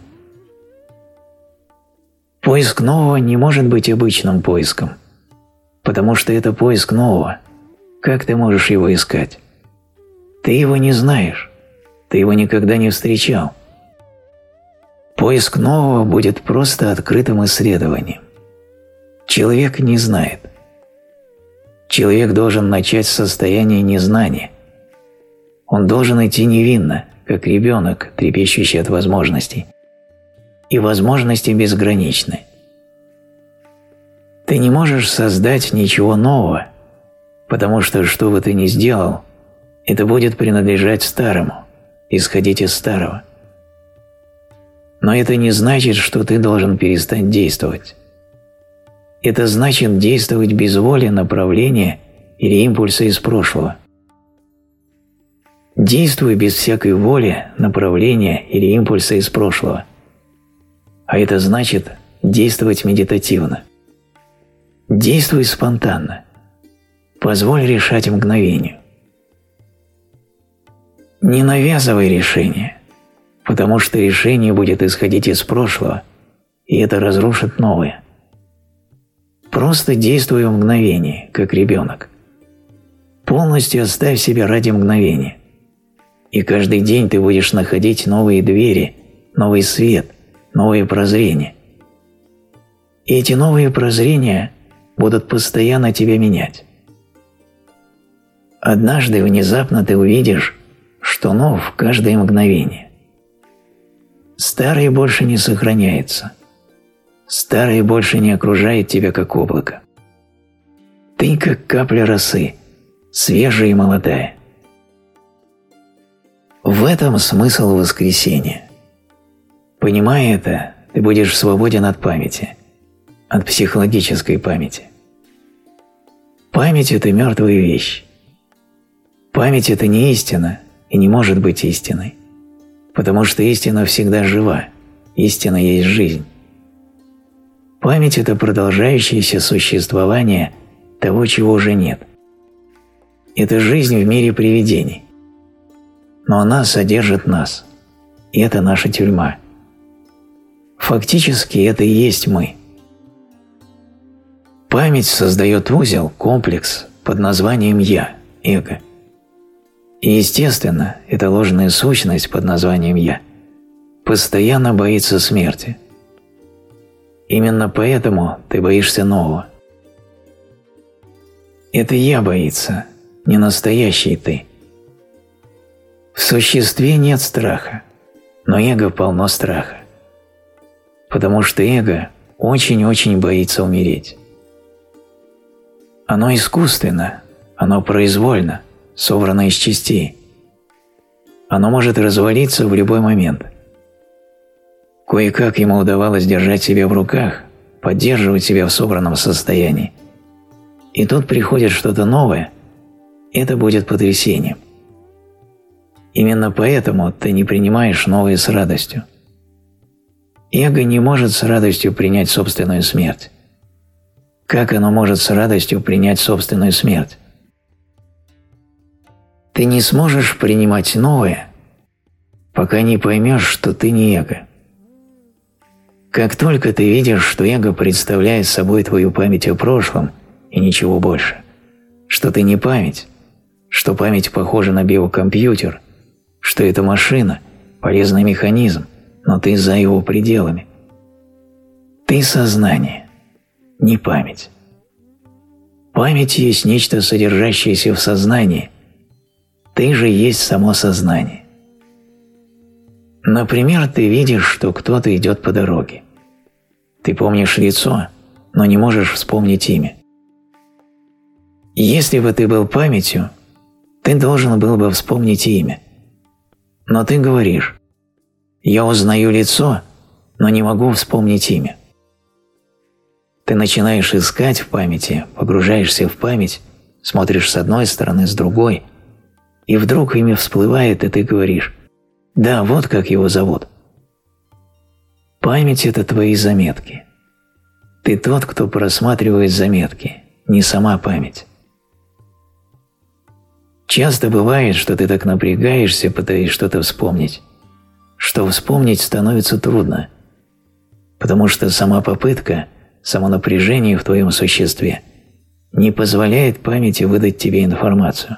Поиск нового не может быть обычным поиском, потому что это поиск нового. Как ты можешь его искать? Ты его не знаешь, ты его никогда не встречал. Поиск нового будет просто открытым исследованием. Человек не знает. Человек должен начать с состояния незнания. Он должен идти невинно, как ребенок, трепещущий от возможностей. И возможности безграничны. Ты не можешь создать ничего нового, потому что бы ты ни сделал, это будет принадлежать старому, исходить из старого. Но это не значит, что ты должен перестать действовать. Это значит действовать без воли, направления или импульса из прошлого. Действуй без всякой воли, направления или импульса из прошлого. А это значит действовать медитативно. Действуй спонтанно. Позволь решать мгновению. Не навязывай решение, потому что решение будет исходить из прошлого, и это разрушит новое. Просто действуй в мгновении, как ребенок. Полностью оставь себя ради мгновения. И каждый день ты будешь находить новые двери, новый свет, новые прозрения. И эти новые прозрения будут постоянно тебя менять. Однажды внезапно ты увидишь, что нов каждое мгновение. Старое больше не сохраняется. Старое больше не окружает тебя, как облако. Ты, как капля росы, свежая и молодая. В этом смысл воскресения. Понимая это, ты будешь свободен от памяти, от психологической памяти. Память – это мертвая вещь. Память – это не истина и не может быть истиной, потому что истина всегда жива, истина есть жизнь. Память – это продолжающееся существование того, чего уже нет. Это жизнь в мире привидений. Но она содержит нас, и это наша тюрьма. Фактически это и есть мы. Память создает узел, комплекс под названием «я», эго. И естественно, эта ложная сущность под названием «я» постоянно боится смерти. Именно поэтому ты боишься нового. Это «я» боится, не настоящий ты. В существе нет страха, но эго полно страха. Потому что эго очень-очень боится умереть. Оно искусственно, оно произвольно, собрано из частей. Оно может развалиться в любой момент. Кое-как ему удавалось держать себя в руках, поддерживать себя в собранном состоянии. И тут приходит что-то новое, это будет потрясением. Именно поэтому ты не принимаешь новое с радостью. Эго не может с радостью принять собственную смерть. Как оно может с радостью принять собственную смерть? Ты не сможешь принимать новое, пока не поймешь, что ты не эго. Как только ты видишь, что эго представляет собой твою память о прошлом и ничего больше, что ты не память, что память похожа на биокомпьютер, что это машина, полезный механизм, но ты за его пределами. Ты сознание, не память. Память есть нечто, содержащееся в сознании. Ты же есть само сознание. Например, ты видишь, что кто-то идет по дороге. Ты помнишь лицо, но не можешь вспомнить имя. Если бы ты был памятью, ты должен был бы вспомнить имя. Но ты говоришь: «Я узнаю лицо, но не могу вспомнить имя». Ты начинаешь искать в памяти, погружаешься в память, смотришь с одной стороны, с другой, и вдруг имя всплывает, и ты говоришь: «Да, вот как его зовут». Память – это твои заметки. Ты тот, кто просматривает заметки, не сама память. Часто бывает, что ты так напрягаешься, пытаясь что-то вспомнить, что вспомнить становится трудно, потому что сама попытка, само напряжение в твоем существе не позволяет памяти выдать тебе информацию.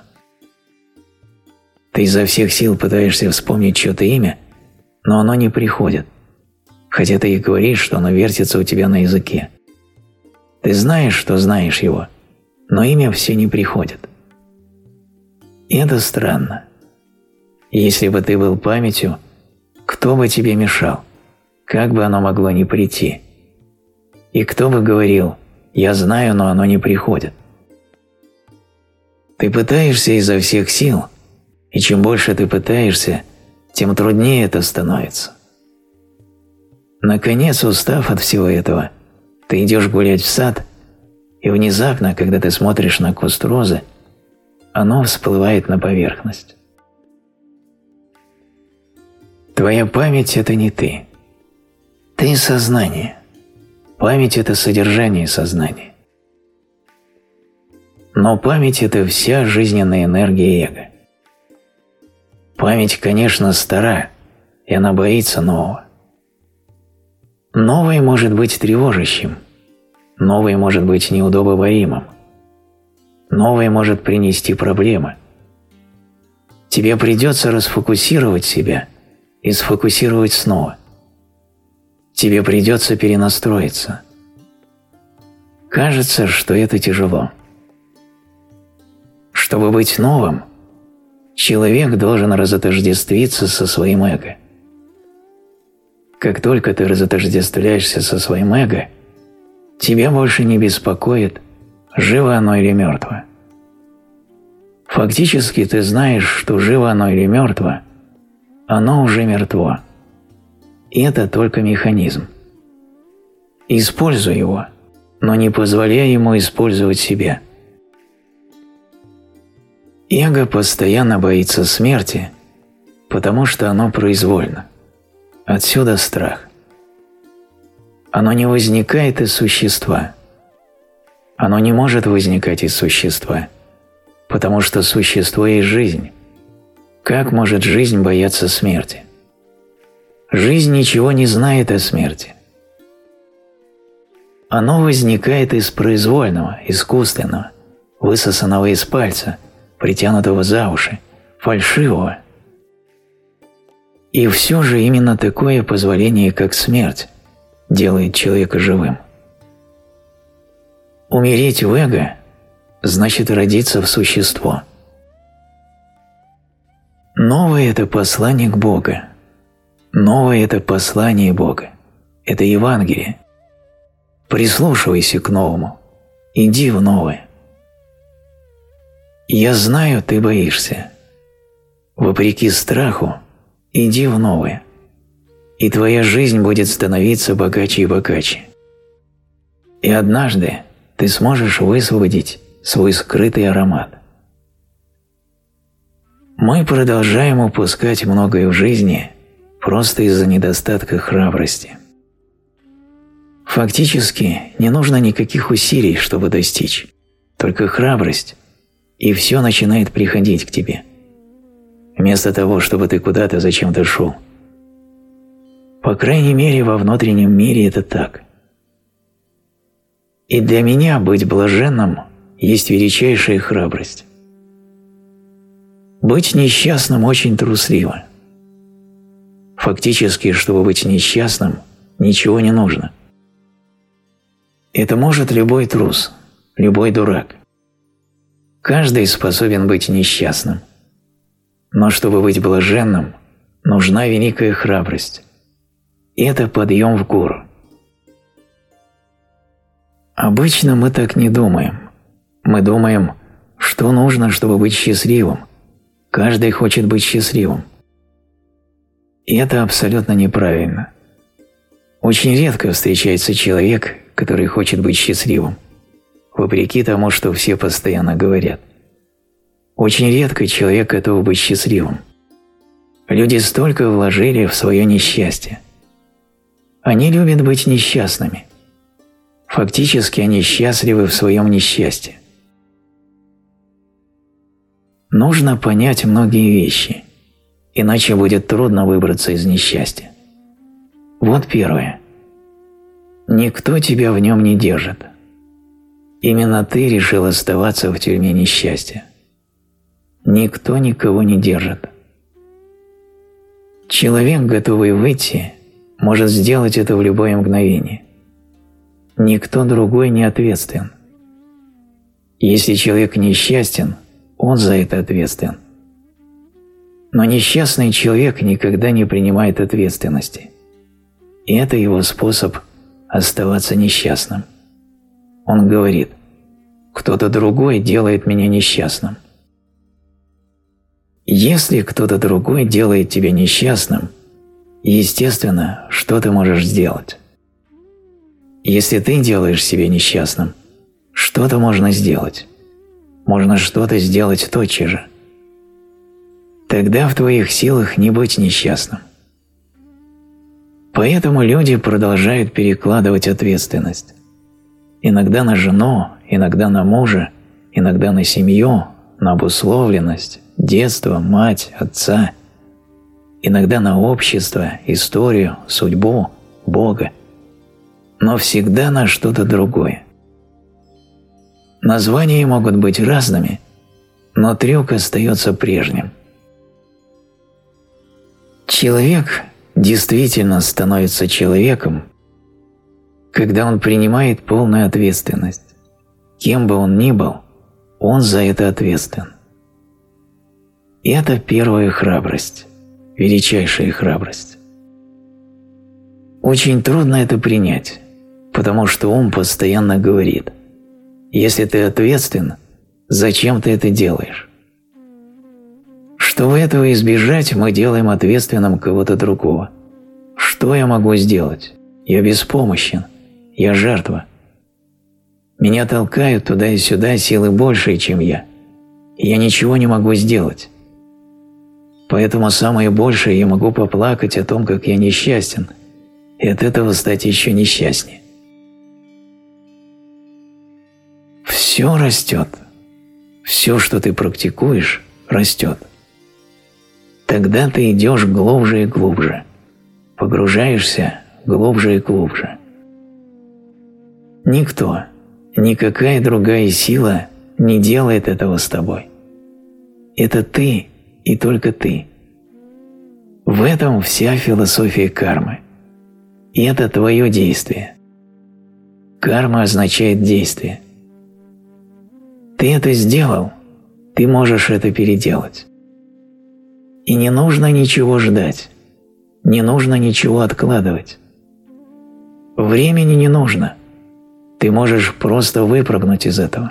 Ты изо всех сил пытаешься вспомнить чье-то имя, но оно не приходит, хотя ты и говоришь, что оно вертится у тебя на языке. Ты знаешь, что знаешь его, но имя все не приходит. И это странно. Если бы ты был памятью, кто бы тебе мешал? Как бы оно могло не прийти? И кто бы говорил: «Я знаю, но оно не приходит»? Ты пытаешься изо всех сил, и чем больше ты пытаешься, тем труднее это становится. Наконец, устав от всего этого, ты идешь гулять в сад, и внезапно, когда ты смотришь на куст розы, оно всплывает на поверхность. Твоя память – это не ты. Ты – сознание. Память – это содержание сознания. Но память – это вся жизненная энергия эго. Память, конечно, стара, и она боится нового. Новое может быть тревожащим, Новое может быть неудобоваримым. Новое может принести проблемы. Тебе придется расфокусировать себя и сфокусировать снова. Тебе придется перенастроиться. Кажется, что это тяжело. Чтобы быть новым, человек должен разотождествиться со своим эго. Как только ты разотождествляешься со своим эго, тебя больше не беспокоит, живо оно или мертво. Фактически ты знаешь, что живо оно или мертво, оно уже мертво. И это только механизм. Используй его, но не позволяй ему использовать себя. Эго постоянно боится смерти, потому что оно произвольно. Отсюда страх. Оно не возникает из существа. Оно не может возникать из существа, потому что существо есть жизнь. Как может жизнь бояться смерти? Жизнь ничего не знает о смерти. Оно возникает из произвольного, искусственного, высосанного из пальца, притянутого за уши, фальшивого. И все же именно такое позволение, как смерть, делает человека живым. Умереть в эго значит родиться в существо. Новое – это посланник Бога. Новое – это послание Бога. Это Евангелие. Прислушивайся к новому. Иди в новое. Я знаю, ты боишься. Вопреки страху, иди в новое. И твоя жизнь будет становиться богаче и богаче. И однажды ты сможешь высвободить свой скрытый аромат. Мы продолжаем упускать многое в жизни просто из-за недостатка храбрости. Фактически не нужно никаких усилий, чтобы достичь, только храбрость, и все начинает приходить к тебе. Вместо того, чтобы ты куда-то зачем-то шел. По крайней мере, во внутреннем мире это так. И для меня быть блаженным есть величайшая храбрость. Быть несчастным очень трусливо. Фактически, чтобы быть несчастным, ничего не нужно. Это может любой трус, любой дурак. Каждый способен быть несчастным. Но чтобы быть блаженным, нужна великая храбрость. И это подъем в гору. Обычно мы так не думаем. Мы думаем, что нужно, чтобы быть счастливым. Каждый хочет быть счастливым. И это абсолютно неправильно. Очень редко встречается человек, который хочет быть счастливым, вопреки тому, что все постоянно говорят. Очень редко человек готов быть счастливым. Люди столько вложили в свое несчастье. Они любят быть несчастными. Фактически они счастливы в своем несчастье. Нужно понять многие вещи, иначе будет трудно выбраться из несчастья. Вот первое. Никто тебя в нем не держит. Именно ты решил оставаться в тюрьме несчастья. Никто никого не держит. Человек, готовый выйти, может сделать это в любое мгновение. Никто другой не ответственен. Если человек несчастен, он за это ответственен. Но несчастный человек никогда не принимает ответственности. И это его способ оставаться несчастным. Он говорит: кто-то другой делает меня несчастным. Если кто-то другой делает тебя несчастным, естественно, что ты можешь сделать? Если ты делаешь себя несчастным, что-то можно сделать. Можно что-то сделать тотчас же. Тогда в твоих силах не быть несчастным. Поэтому люди продолжают перекладывать ответственность. Иногда на жену, иногда на мужа, иногда на семью, на обусловленность, детство, мать, отца, иногда на общество, историю, судьбу, Бога, но всегда на что-то другое. Названия могут быть разными, но трюк остается прежним. Человек действительно становится человеком, когда он принимает полную ответственность. Кем бы он ни был, он за это ответственен. И это первая храбрость, величайшая храбрость. Очень трудно это принять, потому что ум постоянно говорит: если ты ответственен, зачем ты это делаешь? Чтобы этого избежать, мы делаем ответственным кого-то другого. Что я могу сделать? Я беспомощен, я жертва. Меня толкают туда и сюда силы большие, чем я. И я ничего не могу сделать. Поэтому самое большее я могу поплакать о том, как я несчастен, и от этого стать еще несчастнее. Все растет. Все, что ты практикуешь, растет. Тогда ты идешь глубже и глубже, погружаешься глубже и глубже. Никто, никакая другая сила не делает этого с тобой. Это ты и только ты. В этом вся философия кармы. И это твое действие. Карма означает действие. Ты это сделал, ты можешь это переделать. И не нужно ничего ждать, не нужно ничего откладывать. Времени не нужно, ты можешь просто выпрыгнуть из этого.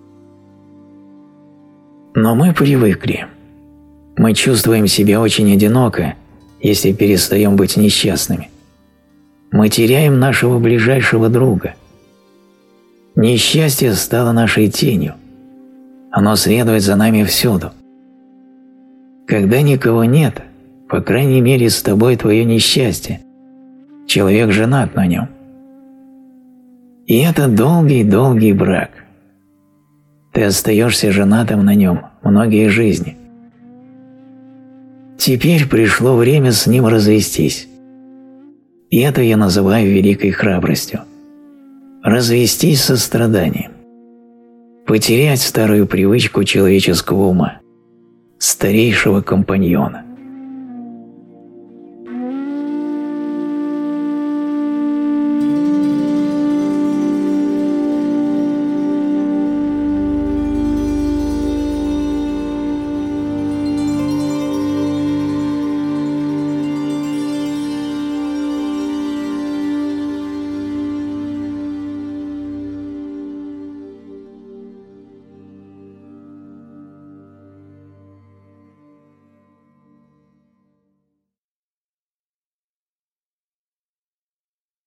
Но мы привыкли. Мы чувствуем себя очень одиноко, если перестаем быть несчастными. Мы теряем нашего ближайшего друга. Несчастье стало нашей тенью. Оно следует за нами всюду. Когда никого нет, по крайней мере, с тобой твое несчастье. Человек женат на нем. И это долгий-долгий брак. Ты остаешься женатым на нем многие жизни. Теперь пришло время с ним развестись. И это я называю великой храбростью. Развестись со страданием. Потерять старую привычку человеческого ума, старейшего компаньона.